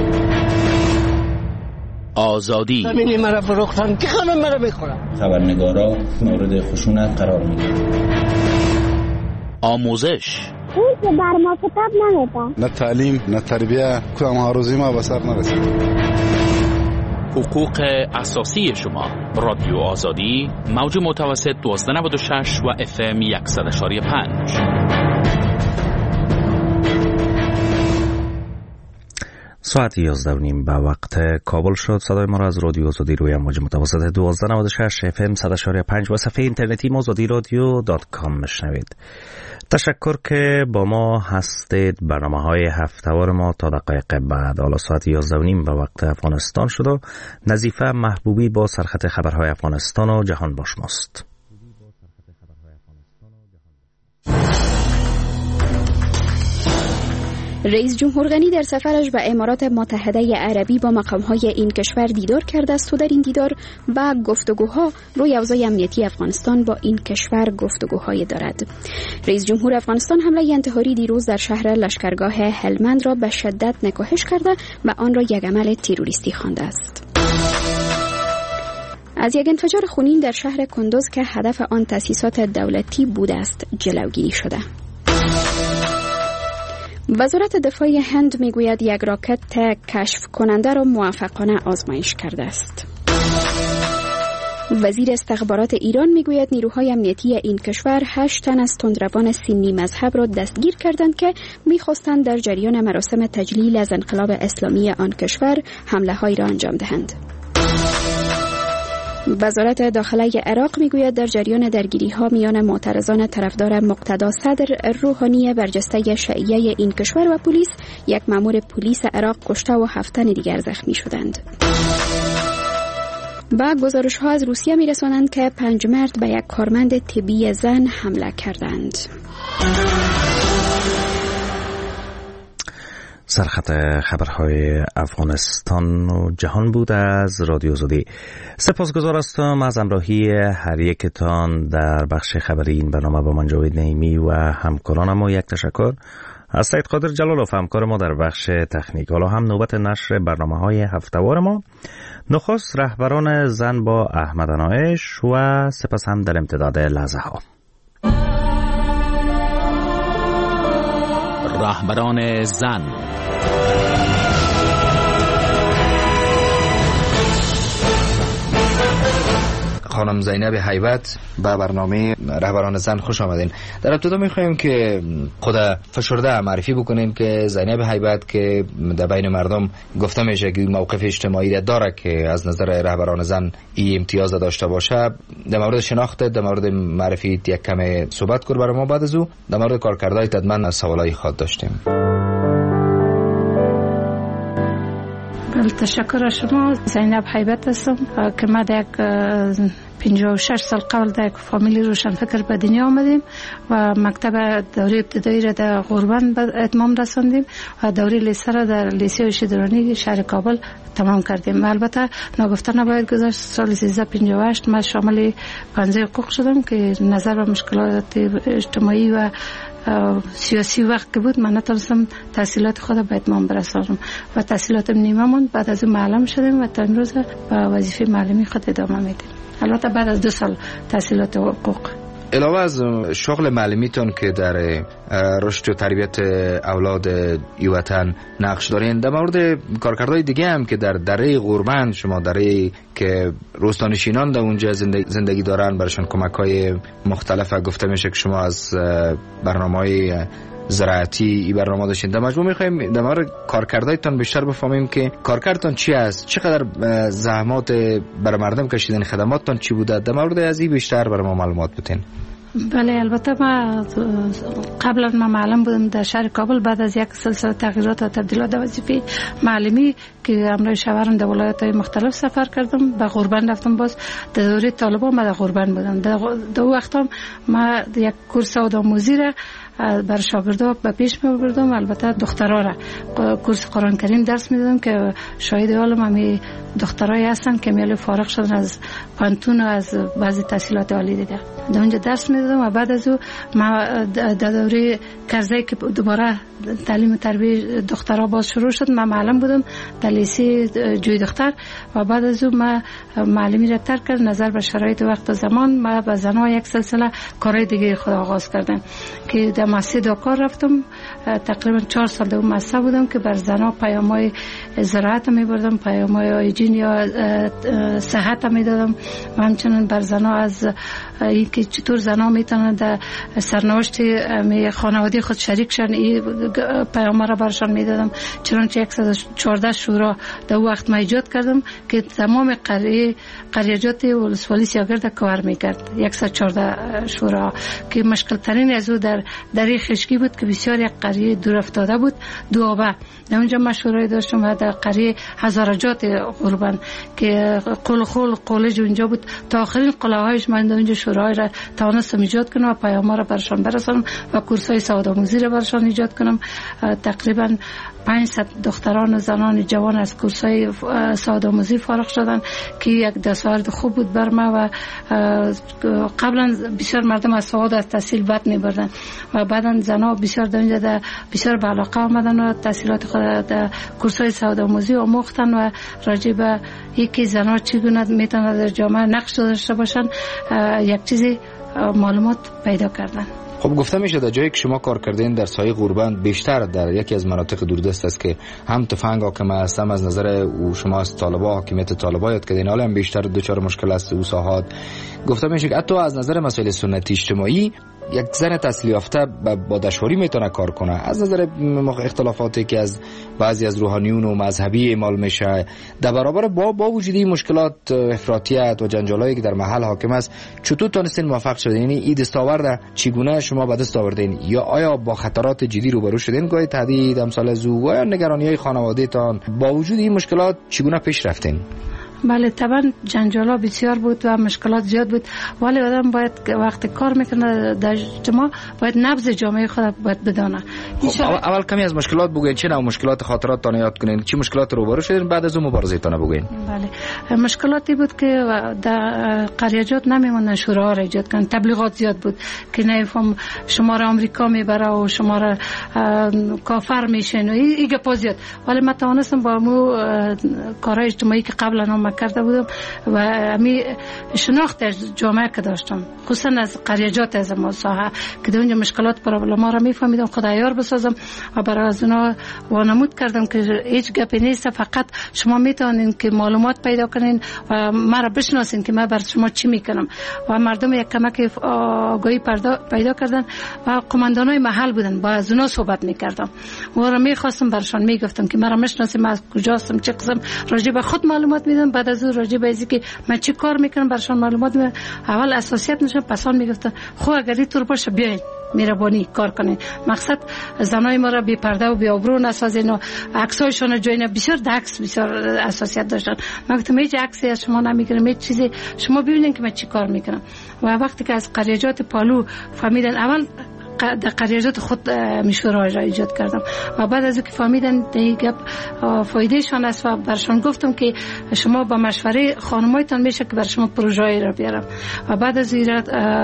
آزادی همین مرا فروختن که همه مرا بخورن. خبرنگارا مورد خشونت قرار میگیرن. آموزش اون که بر ما کتاب نمیدن، نه تعلیم نه تربیه، کدام ها روزی ما به سر نرسید. حقوق اساسی شما. رادیو آزادی، موج متوسط 1296 و FM 100.5. ساعت 11:30 به وقت کابل شد. صدای ما را از رادیو آزادی روی موج متوسط 1296 FM 100.5 و صفحه اینترنتی azadiradio.com میشنوید. تشکر که با ما هستید. برنامه‌های هفته‌وار ما تا دقایق بعد، حالا ساعت 11:30 به وقت افغانستان شد و نظیفه محبوبی با سرخط خبرهای افغانستان و جهان با شماست. رئیس جمهور غنی در سفرش به امارات متحده عربی با مقام‌های این کشور دیدار کرده است و در این دیدار با گفتگوها روی اوضاع امنیتی افغانستان با این کشور گفتگوهای دارد. رئیس جمهور افغانستان حمله انتحاری دیروز در شهر لشکرگاه هلمند را به شدت نکوهش کرده و آن را یک عمل تروریستی خوانده است. از یک انفجار خونین در شهر کندوز که هدف آن تأسیسات دولتی بوده است جلوگیری شده. وزارت دفاع هند میگوید یک راکت کشف کننده را موفقانه آزمایش کرده است. وزیر استخبارات ایران میگوید نیروهای امنیتی این کشور 8 تن از تندروان سنی مذهب را دستگیر کردند که میخواستند در جریان مراسم تجلیل از انقلاب اسلامی آن کشور حمله هایی را انجام دهند. وزارت داخله عراق میگوید در جریان درگیری ها میان معترضان طرفدار مقتدا صدر روحانی برجسته شیعه این کشور و پلیس، یک مأمور پلیس عراق کشته و 7 تن دیگر زخمی شدند. و گزارش ها از روسیه میرسانند که 5 مرد به یک کارمند طبی زن حمله کردند. سرخط خبرهای افغانستان و جهان بود از رادیو آزادی. سپاسگزار هستم از همراهی هر یکتان در بخش خبری این برنامه. با من جاوید نعیمی و همکارانم و یک تشکر از سید قادر جلالوف همکار ما در بخش تکنیک. حالا هم نوبت نشر برنامه‌های هفته‌وار ما. نخست رهبران زن با احمد انایش و سپس هم در امتداد لحظه ها رهبران زن. خانم زینب هیبت به برنامه رهبران زن خوش آمدین. در ابتدا می‌خوایم که خود فشرده معرفی بکنین که زینب هیبت که در بین مردم گفته میشه که موقف اجتماعی داره که از نظر رهبران زن این امتیاز داشته باشه، در مورد شناخت، در مورد معرفی یک کم صحبت کر برای ما. بعد از او در مورد کارکردهای تدمن از سوالای خود داشتیم. تشکر از شما. زینب هیبت هستم که ما در 56 سال قبل در فامیلی روشنفکر به دنیا آمدیم و مکتب دوره ابتدایی را در غربان به اتمام رساندیم و دوره لیسه را در لیسه شدرانی شهر کابل تمام کردیم. البته ناگفته نباید گذاشت سال 1358 ما شامل 15 حقوق شدم که نظر به مشکلات اجتماعی و سیاسی وقت که بود من نتونستم تحصیلات خود به اتمام برسانم و تحصیلاتم نیمه ماند. بعد از اون معلم شدیم و تا امروز به وظیفه معلمی خود ادامه میدیم، البته بعد از 2 سال تحصیلات حقوق. علاوه از شغل معلمیتون که در رشد و تربیت اولاد ای وطن نقش دارین، در مورد کارکردهای دیگه هم که در دره غربن شما، دره که روستانشینان در اونجا زندگی دارن، برشان کمک‌های مختلف گفته میشه که شما از برنامه‌های زراعتی این برنامه داشتین. در مجموع می‌خوایم در مورد کارکردهایتان بیشتر بفهمیم که کارکردتان چی است، چقدر زحمات برای مردم کشیدین، خدماتتان چی بوده. در مورد از این بیشتر برای ما معلومات بدین. بله، البته ما قبلا ما معلم بودم در شهر کابل. بعد از یک سلسله تغییرات و تبدیلات در وظیفه معلمی که همراه شوهرم در ولایت‌های مختلف سفر کردم، به غربن رفتم. باز در دوره طالبان ما در غربن بودم. در وقت هم ما یک کورس آموزی را بر شاگردا به پیش می‌بردم. البته دخترها را کورس قرآن کریم درس می‌دادم که شاهد عالم همه دخترایی هستن که میل فارغ شدن از پانتون و از بعضی تحصیلات عالی دیگه. در اونجا درس می‌دادم و بعد از او ما در دوره کرزی که دوباره تعلیم و تربیت دخترها باز شروع شد، من معلم بودم در لیسه جوی دختر و بعد از او ما معلمی را ترک کردم. نظر به شرایط وقت و زمان ما با زنها یک سلسله کارهای دیگه خود آغاز کردم که در مسجد کار رفتم. تقریبا 4 سال در اون مسجد بودم که بر زنها پیام‌های زراعت می‌بردم، پیام‌های هایجین یا صحت می‌دادم و همچنین بر زنها از اینکه چطور زنها میتونن در سرنوشت خانواده خود شریک شن این پیام را برشان میدادم. چنانچه 114 شورا در وقت ما ایجاد کردم که تمام قریجات ولسوالی سیاگرد کار میکرد. 114 شورا که مشکل ترین از او در خشکی بود که بسیار یک قریه دور افتاده بود، دوابه. در اونجا ما شورای داشتم و در قریه هزارجات قربان که قلخول قولج اونجا بود تا آخرین قلاهایش من در اونجا شورای را توانستم ایجاد کنم و پیام را برشان برسانم و کورسای سوادآموزی را برشان ایجاد کنم. تقریبا 500 دختران و زنان جوان از کورسای سوادآموزی فارغ شدن که یک دستاورد خوب بود بر ما و قبلا بسیار مردم از سواد از تحصیل بد می‌بردن و بعداً زنها بسیار در اینجا بسیار به علاقه آمدن و تحصیلات خود در کورسای سوادآموزی آموختن و راجع به یکی زنها چگونه میتونن در جامعه نقش داشته باشن یک چیزی معلومات پیدا کردن. خب گفته میشه در جایی که شما کار کردین در سایه غوربند بیشتر در یکی از مناطق دوردست است که هم تفنگ حاکم است، هم از نظر شما از طالبا حاکمیت طالبا یاد کردین، حالا هم بیشتر دچار مشکل است او ساحات. گفته میشه که حتی از نظر مسائل سنتی اجتماعی یک زن تحصیل یافته با دشواری میتونه کار کنه. از نظر اختلافاتی که از بعضی از روحانیون و مذهبی اعمال میشه در برابر با وجود این مشکلات افراطیت و جنجالایی که در محل حاکم است، چطور تونستین موفق شدین؟ یعنی این دستاورد چگونه شما به دست آوردین؟ یا آیا با خطرات جدی روبرو شدین، گاهی تهدید امثال از او و یا نگرانی‌های خانواده‌تان؟ با وجود این مشکلات چگونه پیش رفتین؟ بله طبعا جنجالا بسیار بود و مشکلات زیاد بود، ولی آدم باید وقتی کار میکنه در اجتماع باید نبض جامعه خود باید بدانه. اول کمی از مشکلات بگوین، چه نوع مشکلات خاطرات تان یاد کنین، چه مشکلات روبرو شدین، بعد از اون مبارزه تان بگوین. بله مشکلاتی بود که در قریجات نمیموندن شوراها را ایجاد کردن، تبلیغات زیاد بود که نمیفهم شما را آمریکا میبره و شما را کافر میشن و این گپا زیاد، ولی من توانستم با مو کارهای اجتماعی که قبلا کرده بودم و امی شناخت از جامعه که داشتم، خصوصا از قریجات از ما ساحه که در اونجا مشکلات پرابلما را میفهمیدم، خدایار بسازم و برای از اونا وانمود کردم که هیچ گپی نیست، فقط شما میتونین که معلومات پیدا کنین و مرا بشناسین که من بر شما چی میکنم. و مردم یک کمک آگاهی پیدا کردن و قماندانای محل بودن، با از اونا صحبت میکردم و را میخواستم برشان میگفتم که مرا میشناسین، من از کجاستم، چه قسم، راجع به خود معلومات میدم، بعد از اون راجع به اینکه من چی کار میکنم برشان معلومات میدم. اول اساسیت نشه، پسان میگفتن خو اگر اینطور باشه بیاین مهربانی کار کنین. مقصد زنای ما را بی پرده و بی آبرو نسازین و عکسایشون جوین. بسیار عکس بسیار اساسیت داشتن. من گفتم هیچ عکسی از شما نمیگیرم، هیچ چیزی، شما ببینین که من چی کار میکنم. و وقتی که از قریجات پالو فهمیدن، اول در قریجات خود مشوره را ایجاد کردم و بعد از اینکه فهمیدن این گپ فایده شان است و برشان گفتم که شما با مشوره خانمایتان میشه که بر شما پروژه‌ای را بیارم و بعد از این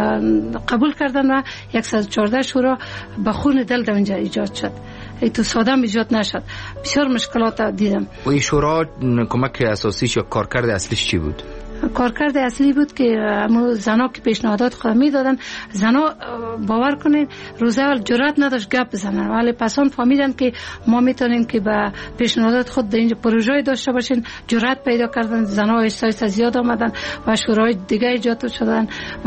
قبول کردن و 114 شورا به خون دل در اونجا ایجاد شد. ای تو ساده ایجاد نشد، بسیار مشکلات دیدم. و این شورا کمک اساسیش یا کارکرد اصلیش چی بود؟ کارکرد اصلی بود که زنا که پیشنهادات خود میدادن، زنا باور کنین روز اول جرأت نداشت گپ بزنن، ولی پسان فهمیدن که ما میتونیم که با پیشنهادات خود در اینجا پروژه داشته باشین، جرأت پیدا کردن، زنا آهسته زیاد آمدن و شورای دیگه ایجاد شدن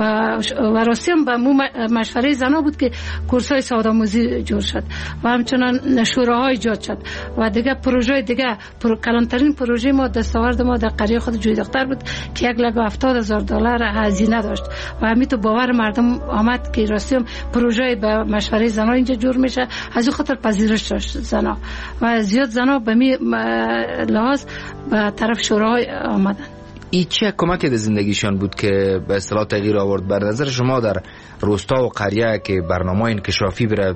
و راستی هم با مشوره زنا بود که کورسای سوادآموزی جور شد و همچنان شوراها ایجاد شد و دیگه پروژه دیگه کلانترین پروژه ما دستاورد ما در قریه خود جوی دختر بود که $170,000 هزینه داشت و همین تو باور مردم آمد که راستی هم پروژه به مشوره زنا اینجا جور میشه، از این خاطر پذیرش داشت زنا و زیاد زنا به می لحاظ به طرف شورای آمدن. این چه کمکی در زندگیشان بود که به اصطلاح تغییر آورد؟ بر نظر شما در روستا و قریه که برنامه انکشافی بره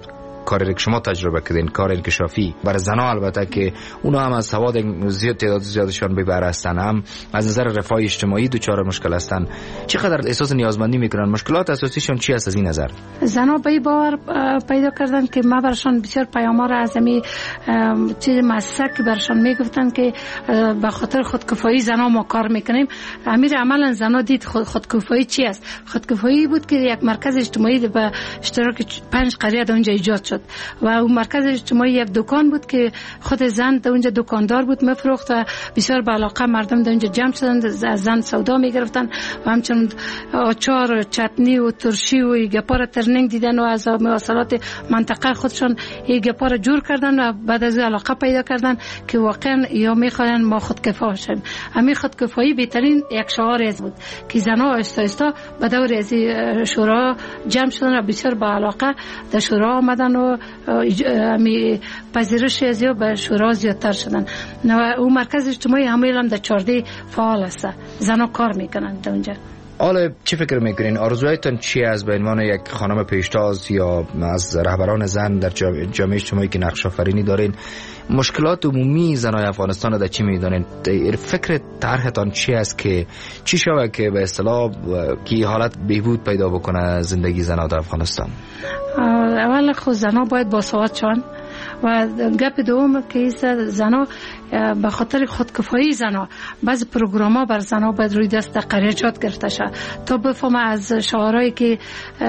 کاری که شما تجربه کردین، کار انکشافی برای زنها، البته که اونا هم از سواد زیاد تعداد زیادشان بهره هستن، هم از نظر رفاه اجتماعی دچار مشکل هستن، چقدر احساس نیازمندی میکنن؟ مشکلات اساسیشون چی است از این نظر؟ زنها به باور پیدا کردن که ما برشان بسیار پیام‌ها را از می چیز مسک برشان میگفتن که به خاطر خودکفایی زنها ما کار میکنیم. امیر عملا زنها دید خودکفایی چی است. خودکفایی بود که یک مرکز اجتماعی به اشتراک 5 قریه در اونجا ایجاد شد و اون مرکز اجتماعی یک دکان بود که خود زن در اونجا دکاندار بود، میفروخت و بسیار به علاقه مردم در اونجا جمع شدند، از زن سودا میگرفتن و همچنین آچار و چتنی و ترشی و گپار ترنینگ دیدن و از مواصلات منطقه خودشان این گپار جور کردن و بعد از علاقه پیدا کردن که واقعا یا میخوان ما خودکفا شیم. همین خودکفایی بهترین یک شعار از بود که زنها آهسته آهسته به دور از شورا جمع شدن و بسیار با علاقه در شورا آمدن و پذیرش از به شورا زیادتر شدن و اون مرکز اجتماعی همیشه در 14 فعال است، زنها کار میکنن در اونجا. حالا چی فکر میکنین؟ آرزوهایتان چی از به عنوان یک خانم پیشتاز یا از رهبران زن در جامعه اجتماعی که نقش آفرینی دارین، مشکلات عمومی زنای افغانستان را در چی میدانین؟ فکر طرحتان چی است که چی شود که به اصطلاح که حالت بهبود پیدا بکنه زندگی زنان در افغانستان؟ اول خود زنها باید باسواد شون و گپ دوم که زنها به خاطر خودکفایی زنها بعضی پروگرام ها بر زنها باید روی دست قریجات گرفته شد تا بفهمه از شعارهایی که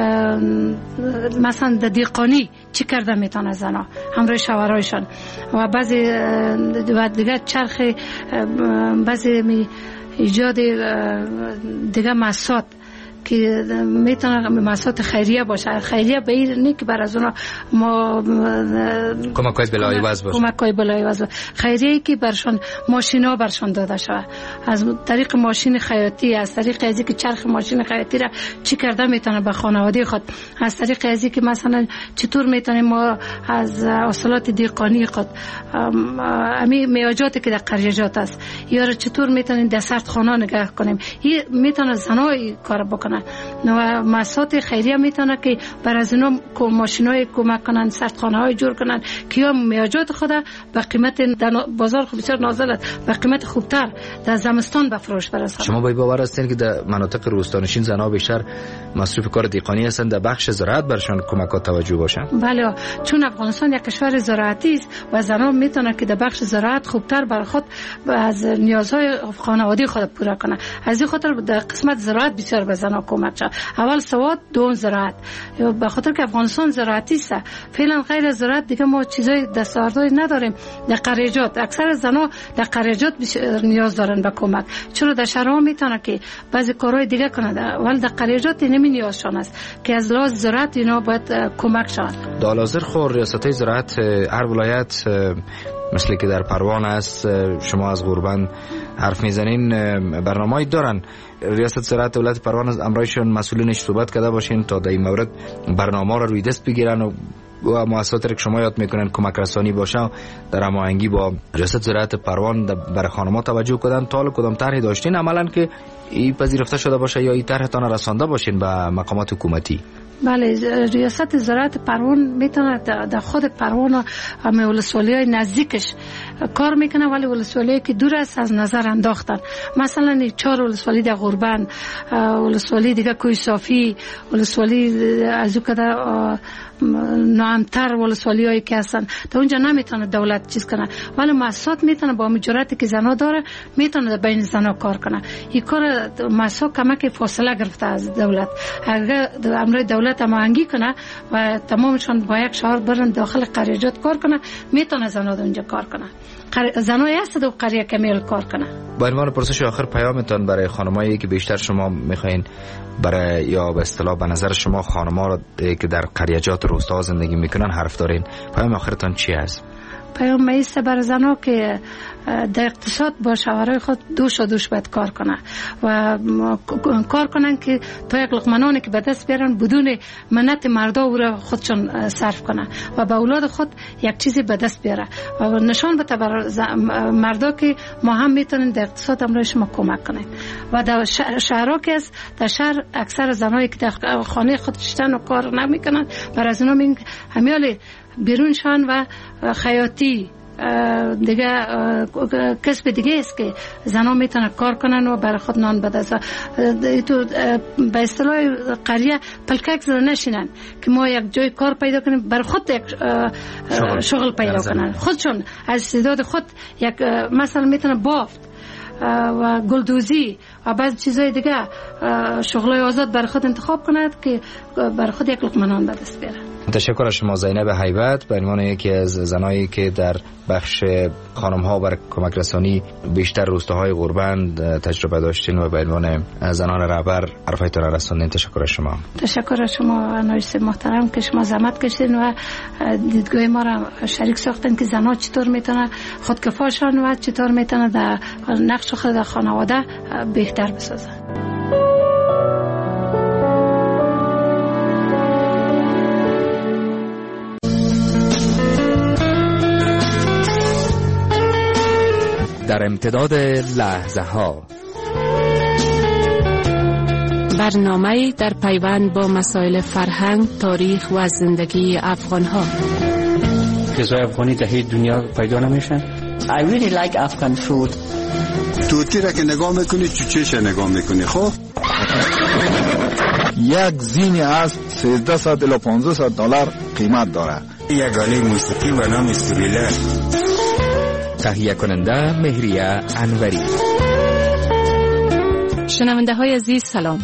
مثلا در دیقانی چی کرده میتونه زنها همراه شعارهایشان و بعضی دیگه چرخ بعضی ایجاد دیگه مسات که میتونه مسات خیریه باشه. خیریه به این نیست که بر از اونا ما کمک‌های بلایوز باشه، کمک‌های بلایوز باشه. خیریه که برشان ماشینا برشان داده شده از طریق ماشین خیاطی، از طریق ازی که چرخ ماشین خیاطی را چی کرده میتونه به خانواده خود، از طریق ازی که مثلا چطور میتونیم ما از حاصلات دیقانی خود امی میاجاتی که در قریجات است یا چطور میتونیم در سردخانه نگاه کنیم، این میتونه زنها کار بکنه و مسات خیریه میتونه که بر از اینا ماشینای کمک کنن، سردخانه های جور کنن که یا میاجات خود به قیمت در بازار خوب بسیار نازل است، به قیمت خوبتر در زمستان به فروش برسه. شما باور هستین که در مناطق روستانشین زنها بیشتر مصروف کار دیقانی هستند، در بخش زراعت برشان کمکات توجه باشن؟ بله، چون افغانستان یک کشور زراعتی است و زنها میتونه که در بخش زراعت خوبتر بر خود از نیازهای خانواده خود پورا کنه. از این خاطر در قسمت زراعت بسیار به زنها کمک شد. اول سواد، دوم زراعت. به خاطر که افغانستان زراعتی است، فعلا غیر از زراعت دیگه ما چیزای دستاوردی نداریم. در قریجات اکثر زنها در قریجات نیاز دارن به کمک، چرا در شهرها میتونه که بعضی کارهای دیگه کنه ولی در قریجات نمی نیازشان است که از لحاظ زراعت اینا باید کمک شود. در حاضر خود ریاست‌های زراعت هر ولایت مثل که در پروان است، شما از غوربند حرف میزنین، برنامه‌ای دارن. ریاست زراعت ولایت پروان از امرایشون مسئولینش صحبت کرده باشین تا در این مورد برنامه را روی دست بگیرن و مؤسساتی که شما یاد میکنن کمک رسانی باشه در هماهنگی با ریاست زراعت پروان برای خانم‌ها توجه کردن. تا حالا کدام طرحی داشتین عملاً که این پذیرفته شده باشه یا این طرحتان رسانده باشین به مقامات حکومتی؟ بله، ریاست زراعت پروان میتونه در خود پروان و ولسوالی‌های نزدیکش کار میکنه ولی ولسوالی‌هایی که دور است از نظر انداختن. مثلا 4 ولسوالی در غوربند، ولسوالی دیگه کوی صافی، ولسوالی از اون کده نامتر ولسوالی‌هایی که هستن تا اونجا نمیتونه دولت چیز کنه ولی مؤسسات میتونه با مجرتی که زنا داره میتونه بین زنا کار کنه. این کار مؤسسات کمک فاصله گرفته از دولت. اگر امر دولت هماهنگی کنه و تمامشون با یک شهر برن داخل قریجات کار کنه میتونه زنا اونجا کار کنه. زنای هست دو قریه کمیل کار کنه. با عنوان پرسش آخر پیامتان برای خانمایی که بیشتر شما میخواین برای یا به اصطلاح به نظر شما خانم‌ها را که در قریجات روستا زندگی میکنن حرف دارین، پیام آخرتان چی است؟ پیام ایست بر زنها که در اقتصاد با شوهرای خود دوش باید کار کنن و کار کنن که تا یک لقمه نانی که به دست بیارن بدون منت مردا او را خودشون صرف کنن و به اولاد خود یک چیزی به دست بیاره و نشان بده بر مردا که ما هم میتونیم در اقتصاد امروز شما کمک کنیم. و در شهرها که است در شهر اکثر زنایی که در خانه خود شتن و کار نمیکنن بر از اونا همیالی بیرونشان و خیاطی دیگه کسب دیگه است که زنها میتونن کار کنن و برای خود نان بدازن. تو به اصطلاح قریه پلکک زده نشینن که ما یک جای کار پیدا کنیم، برای خود یک شغل پیدا کنن، خودشون از استعداد خود یک مثلا میتونن بافت و گلدوزی و بعض چیزای دیگه شغلای آزاد برای خود انتخاب کند که برای خود یک لقمه نان به دست بیاره. تشکر از شما زینب هیبت به عنوان یکی از زنایی که در بخش خانم‌ها بر کمک رسانی بیشتر روستاهای غربند تجربه داشتین و به عنوان زنان رهبر حرفایتان را رساندین. تشکر از شما. تشکر از شما نایست محترم که شما زحمت کشیدین و دیدگاه ما را شریک ساختین که زنها چطور میتونن خودکفاشن و چطور میتونن در نقش خود در خانواده بهتر بسازن. در امتداد لحظه ها برنامه در پیوند با مسائل فرهنگ، تاریخ و زندگی افغان ها. غذای افغانی در هیچ دنیا پیدا نمیشن. I really like Afghan food. توتی را که نگاه میکنی چوچهش نگاه میکنی. خب یک زینی از $1300 الی $1500 قیمت داره. یک آله موسیقی و نام سوریله. تهیه کننده مهریه انوری. شنونده های عزیز سلام.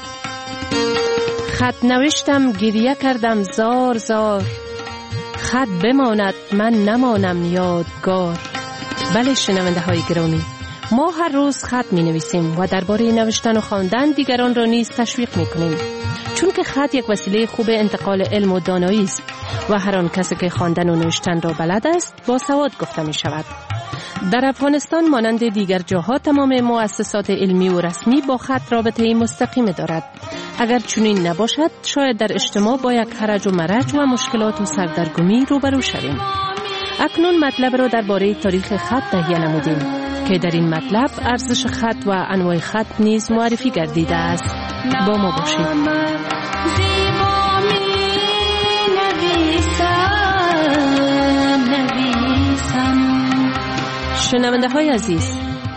خط نوشتم گریه کردم زار زار، خط بماند من نمانم یادگار. بله شنونده های گرامی، ما هر روز خط می نویسیم و درباره نوشتن و خواندن دیگران را نیز تشویق می کنیم، چون که خط یک وسیله خوب انتقال علم و دانایی است و هر آن کسی که خواندن و نوشتن را بلد است با سواد گفته می شود. در افغانستان مانند دیگر جاها تمام مؤسسات علمی و رسمی با خط رابطه مستقیم دارد. اگر چنین نباشد شاید در اجتماع با یک حرج و مرج و مشکلات و سردرگمی روبرو شویم. اکنون مطلب را درباره تاریخ خط تهیه نمودیم که در این مطلب ارزش خط و انواع خط نیز معرفی گردیده است. با ما باشید. شنونده های عزیز،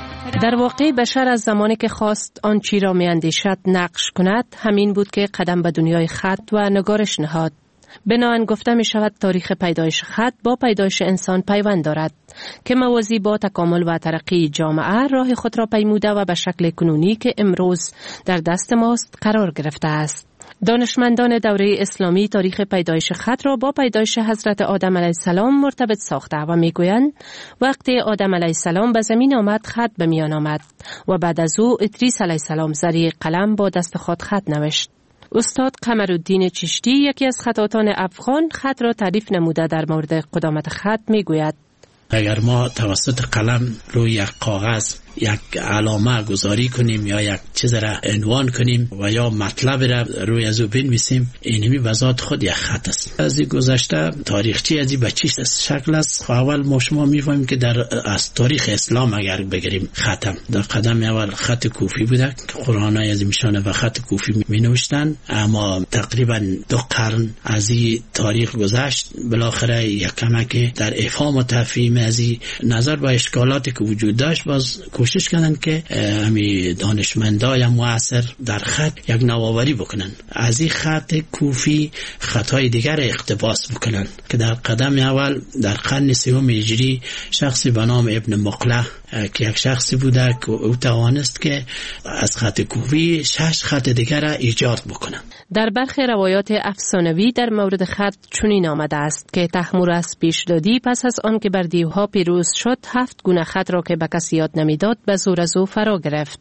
در واقع بشر از زمانی که خواست آن چی را می اندیشد نقش کند همین بود که قدم به دنیای خط و نگارش نهاد. بنابراین گفته می شود تاریخ پیدایش خط با پیدایش انسان پیوند دارد که موازی با تکامل و ترقی جامعه راه خود را پیموده و به شکل کنونی که امروز در دست ماست قرار گرفته است. دانشمندان دوره اسلامی تاریخ پیدایش خط را با پیدایش حضرت آدم علیه السلام مرتبط ساخته و میگویند وقتی آدم علیه السلام به زمین آمد خط به میان آمد و بعد از او ادریس علیه السلام زری قلم با دست خود خط نوشت. استاد قمرالدین چشتی یکی از خطاطان افغان خط را تعریف نموده در مورد قدامت خط میگوید اگر ما توسط قلم روی یک کاغذ یک علامه گذاری کنیم یا یک چیز را عنوان کنیم و یا مطلب را روی از او بنویسیم، اینمی بذات خود یک خط است. از این گذشته تاریخچه از این به چیست شکل است. اول ما شما میفهمیم که در از تاریخ اسلام اگر بگیریم خطم در قدم اول خط کوفی بوده که قرآنای از میشانه به خط کوفی می نوشتن، اما تقریبا 2 قرن از این تاریخ گذشت. بالاخره یک کمک در افهام و تفهیم از این نظر به اشکالاتی که وجود داشت باز کوشش کردن که همی دانشمندای معاصر در خط یک نوآوری بکنن، از این خط کوفی خطای دیگر اقتباس بکنن که در قدم اول در قرن 3 هجری شخصی به نام ابن مقله که یک شخصی بوده که او توانست که از خط کوفی 6 خط دیگر را ایجاد بکنن. در برخی روایات افسانوی در مورد خط چنین آمده است که تحمورس پیشدادی پس از آن که بر دیوها پیروز شد 7 گونه خط را که به کسی یاد نمیداد به زور از او فرا گرفت.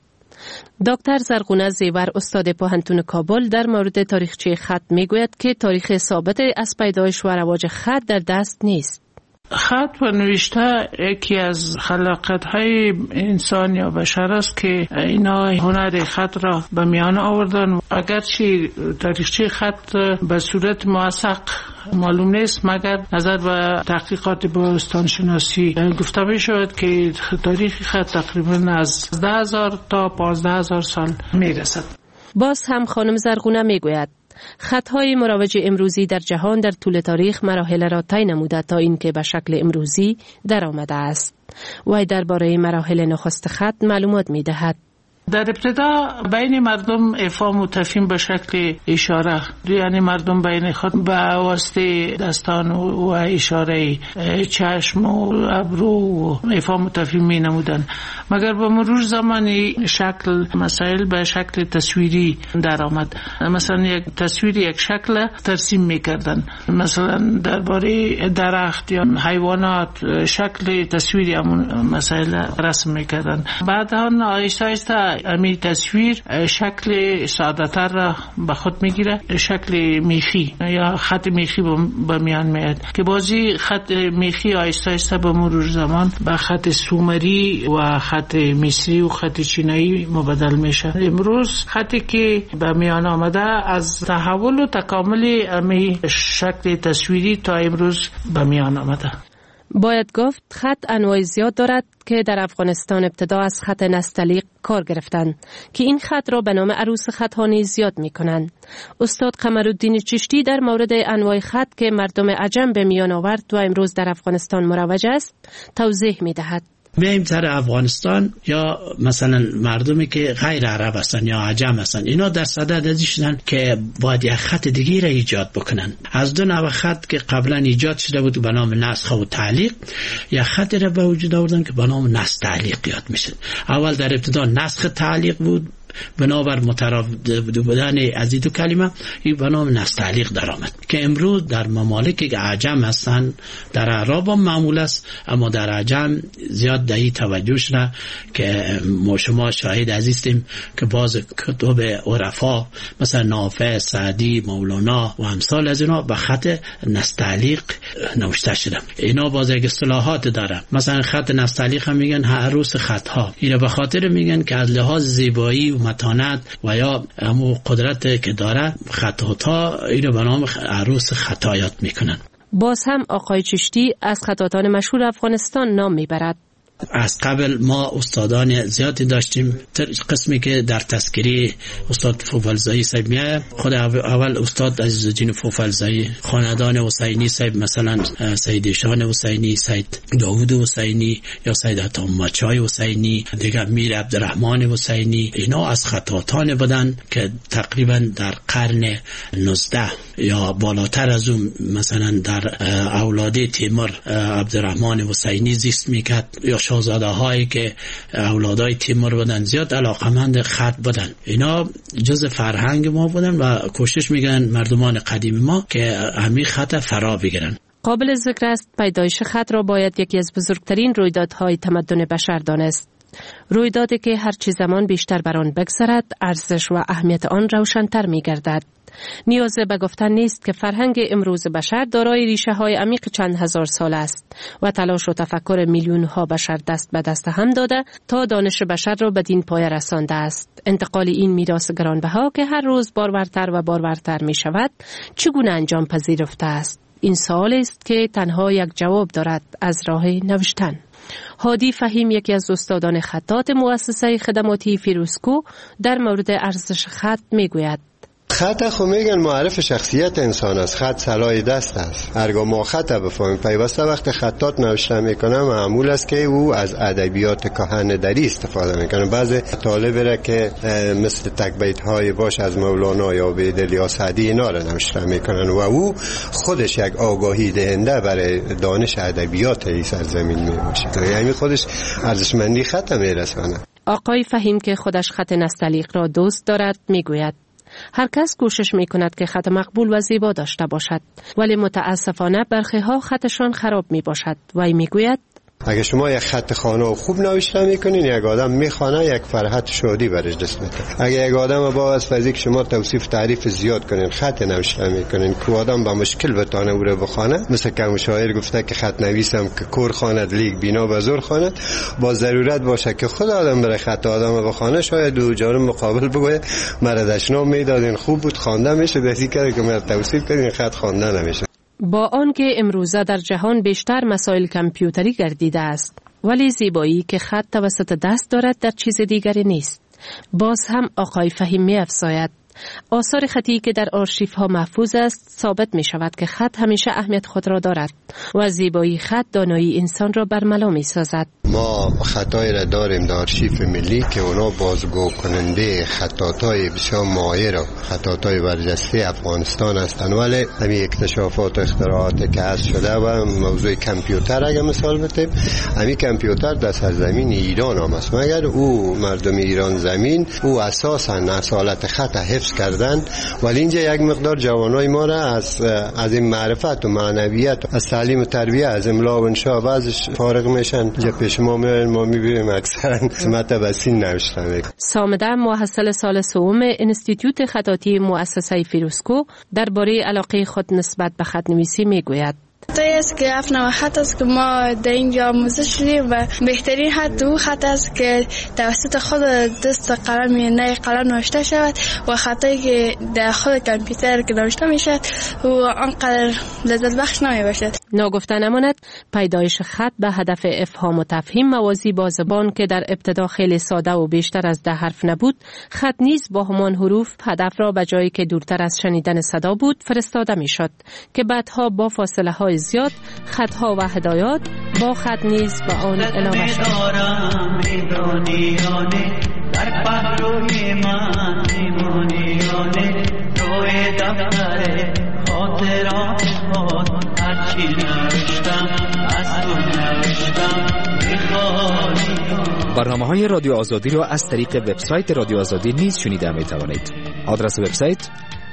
دکتر زرغونه زیور استاد پوهنتون کابل در مورد تاریخچه خط میگوید که تاریخ ثابت از پیدایش و رواج خط در دست نیست. خط و نوشته یکی از خلاقیت‌های انسان یا بشر است که اینا هنر خط را به میان آوردن. اگرچه تاریخچه خط به صورت موثق معلوم نیست مگر نظر به تحقیقات باستانشناسی گفته می شود که تاریخ خط تقریبا از 10,000 تا 15,000 سال می رسد. باز هم خانم زرغونه می گوید خطهای مروج امروزی در جهان در طول تاریخ مراحل را طی نموده تا اینکه به شکل امروزی در آمده است. وی درباره مراحل نخست خط معلومات می دهد. در ابتدا بین مردم افهام و تفهیم به شکل اشاره، یعنی مردم بین خود به واسطه دستان و اشاره چشم و ابرو و افهام و تفهیم می نمودن، مگر با مرور زمانی شکل مسائل به شکل تصویری در آمد. مثلا یک تصویر یک شکل ترسیم می کردن، مثلا درباره درخت یا حیوانات شکل تصویری همون مسائل رسم می کردن. بعد آن آهسته آهسته امی تصویر شکل ساده‌تر را به خود میگیره، شکل میخی یا خط میخی به میان میاد که بازی خط میخی آهسته آهسته به مرور زمان به خط سومری و خط مصری و خط چینایی مبدل میشه. امروز خطی که به میان آمده از تحول و تکامل امی شکل تصویری تا امروز به میان آمده. باید گفت خط انواع زیاد دارد که در افغانستان ابتدا از خط نستعلیق کار گرفتند که این خط را به نام عروس خط ها نیز یاد می کنند. استاد قمرالدین چشتی در مورد انواع خط که مردم عجم به میان آورد و امروز در افغانستان مروج است توضیح می دهد. بیاییم در افغانستان یا مثلا مردمی که غیر عرب هستن یا عجم هستن، اینا در صدد ازی شدن که باید یک خط دیگه را ایجاد بکنن. از دو نوع خط که قبلا ایجاد شده بود به نام نسخ و تعلیق، یک خط را به وجود آوردن که به نام نسخ تعلیق یاد میشه. اول در ابتدا نسخ تعلیق بود، بنابر مترادف بودن از این دو کلمه این به نام نسخ تعلیق در آمد که امروز در ممالک که عجم هستند، در اعراب هم معمول است اما در عجم زیاد دهی توجه شده که ما شما شاهد عزیزیم که باز کتب عرفا مثلا نافع، سعدی، مولانا و امثال از اینا به خط نسخ تعلیق نوشته شده. اینا باز یک اصطلاحات داره، مثلا خط نسخ تعلیق هم میگن عروس خط ها. اینا به خاطر میگن که از لحاظ زیبایی و متانت و یا همون قدرت که داره خطاطا اینو به نام عروس خطا یاد میکنن. باز هم آقای چشتی از خطاطان مشهور افغانستان نام میبرد. از قبل ما استادان زیادی داشتیم. قسمی که در تذکری استاد فوفلزایی صاحب میاد، خود اول استاد عزیزالدین فوفلزایی، خاندان حسینی صاحب مثلا سید شان حسینی، سید داوود حسینی یا سید عطامچای حسینی، دیگه میر عبدالرحمن حسینی، اینا از خطاطان بودن که تقریبا در قرن 19 یا بالاتر از اون مثلا در اولاد تیمور عبدالرحمن حسینی زیست میکرد یا شاهزاده هایی که اولادای تیمور بودن زیاد علاقمند خط بودن. اینا جز فرهنگ ما بودن و کوشش میگن مردمان قدیم ما که همین خط فرا بگیرن. قابل ذکر است پیدایش خط را باید یکی از بزرگترین رویدادهای تمدن بشر دانست. رویدادی که هرچی زمان بیشتر بر آن بگذرد ارزش و اهمیت آن روشن‌تر می‌گردد. نیاز به گفتن نیست که فرهنگ امروز بشر دارای ریشه‌های عمیق چند هزار سال است و تلاش و تفکر میلیون‌ها بشر دست به دست هم داده تا دانش بشر را بدین پایه رسانده است. انتقال این میراث گرانبها که هر روز بارورتر و بارورتر می‌شود چگونه انجام پذیرفته است؟ این سوال است که تنها یک جواب دارد، از راه نوشتن. هادی فهیم یکی از استادان خطاط مؤسسه خدماتی فیروزکو در مورد ارزش خط میگوید: خط خو میگن معرف شخصیت انسان است. خط سلاح دست است. هرگاه ما خط بفهمیم پیوسته وقت خطاط نوشته میکنه معمول است که او از ادبیات کهن دری استفاده میکنه. بعضی طالب را که مثل تکبیت های باش از مولانا یا بیدل یا سعدی اینا را نوشته میکنن و او خودش یک آگاهی دهنده برای دانش ادبیات این سرزمین میباشه، یعنی خودش ارزشمندی خط میرسونه. آقای فهیم که خودش خط نستعلیق را دوست دارد میگوید: هر کس کوشش می کند که خط مقبول و زیبا داشته باشد، ولی متاسفانه برخی ها خطشان خراب می باشد. وی می گوید: اگه شما یک خط خانه و خوب نوشته میکنین، یک آدم میخوانه یک فرحت شادی برش دست میده. اگه یک آدم با از فیزیک شما توصیف تعریف زیاد کنین، خط نوشته میکنین که آدم با مشکل بتونه او رو بخونه، مثل که شاعر گفته که خط نویسم که کور خواند لیک بینا به زور خواند، با ضرورت باشه که خود آدم بره خط آدم بخونه، شاید دو جانب مقابل بگوید مرا دشنام میدادین خوب بود خوانده میشه، بهتری کرده که مرا توصیف کردین خط خوانده نمیشه. با آنکه امروزه در جهان بیشتر مسائل کامپیوتری گردیده است، ولی زیبایی که خط توسط دست دارد در چیز دیگری نیست. باز هم آقای فهیم می افزاید: آثار خطی که در آرشیف ها محفوظ است ثابت می شود که خط همیشه اهمیت خود را دارد و زیبایی خط دانایی انسان را برملا می سازد. ما خطایی را داریم در آرشیف ملی که اونا بازگو کننده خطاطای بسیار ماهر و خطاطای برجسته افغانستان هستند، ولی همین اکتشافات و اختراعات که هست شده و موضوع کامپیوتر اگه مثال بتیم، همین کامپیوتر در سرزمین ایران هم است، مگر او مردم ایران زمین او اساسا اصالت خط حفظ کردن، ولی اینجا یک مقدار جوانای ما را از این معرفت و معنویت از تعلیم و تربیت از املا و انشاء بعضش فارغ میشن. جا پیش ما میبینیم اکثرا سمت بسین نوشتن. سامده محصل سال سوم انستیتوت خطاطی مؤسسه فیروزکو درباره علاقه خود نسبت به خط‌نویسی میگوید. خطایی است که افنو خط است که ما در اینجا آموزش شدیم و بهترین خط او خط است که توسط خود دست قلم نای قلم نوشته شود و خطایی که در خود کامپیوتر که نوشته میشد و آنقدر لذت بخش نمی باشد. ناگفته نماند پیدایش خط به هدف افهام و تفهیم موازی با زبان که در ابتدا خیلی ساده و بیشتر از 10 حرف نبود، خط نیز با همان حروف هدف را به جایی که دورتر از شنیدن صدا بود فرستاده میشد که بعدها با فاصله های زیاد خطها و هدایات با خط نیز به آن علاوه شد. در پهلوی من میمونیانه روی دفتر خاطرات خود هرچی نوشتم از تو نوشتم میخوانی. برنامه‌های رادیو آزادی را از طریق وبسایت رادیو آزادی نیز شنیده می‌توانید. آدرس وبسایت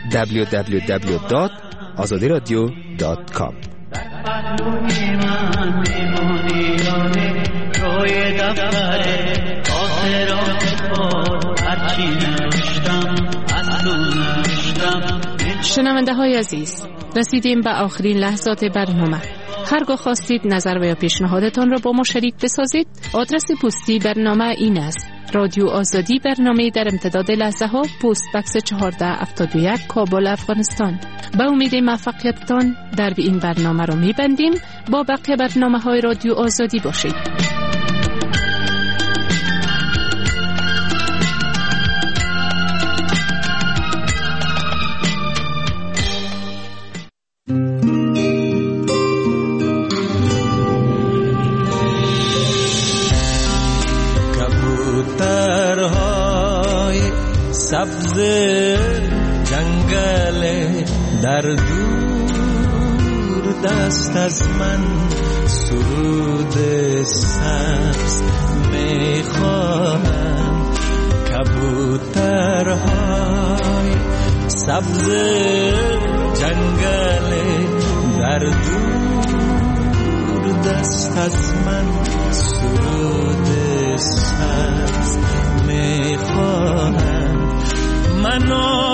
www.azadiradio.com. پهلوی من میمونیانه روی دفتر خاطرات خود هرچی نوشتم از تو نوشتم. شنونده های عزیز، رسیدیم به آخرین لحظات برنامه. هرگاه خواستید نظر و یا پیشنهادتان را با ما شریک بسازید، آدرس پستی برنامه این است: رادیو آزادی، برنامه در امتداد لحظه ها، پست بکس 1471 کابل افغانستان. به امید موفقیتتان در این برنامه را میبندیم. با بقیه برنامه های رادیو آزادی باشید. سبز جنگل در دور دست از من سرود سبز میخواهم. کبوترهای سبز جنگل در دور دست از من سرود سبز میخواهم. منو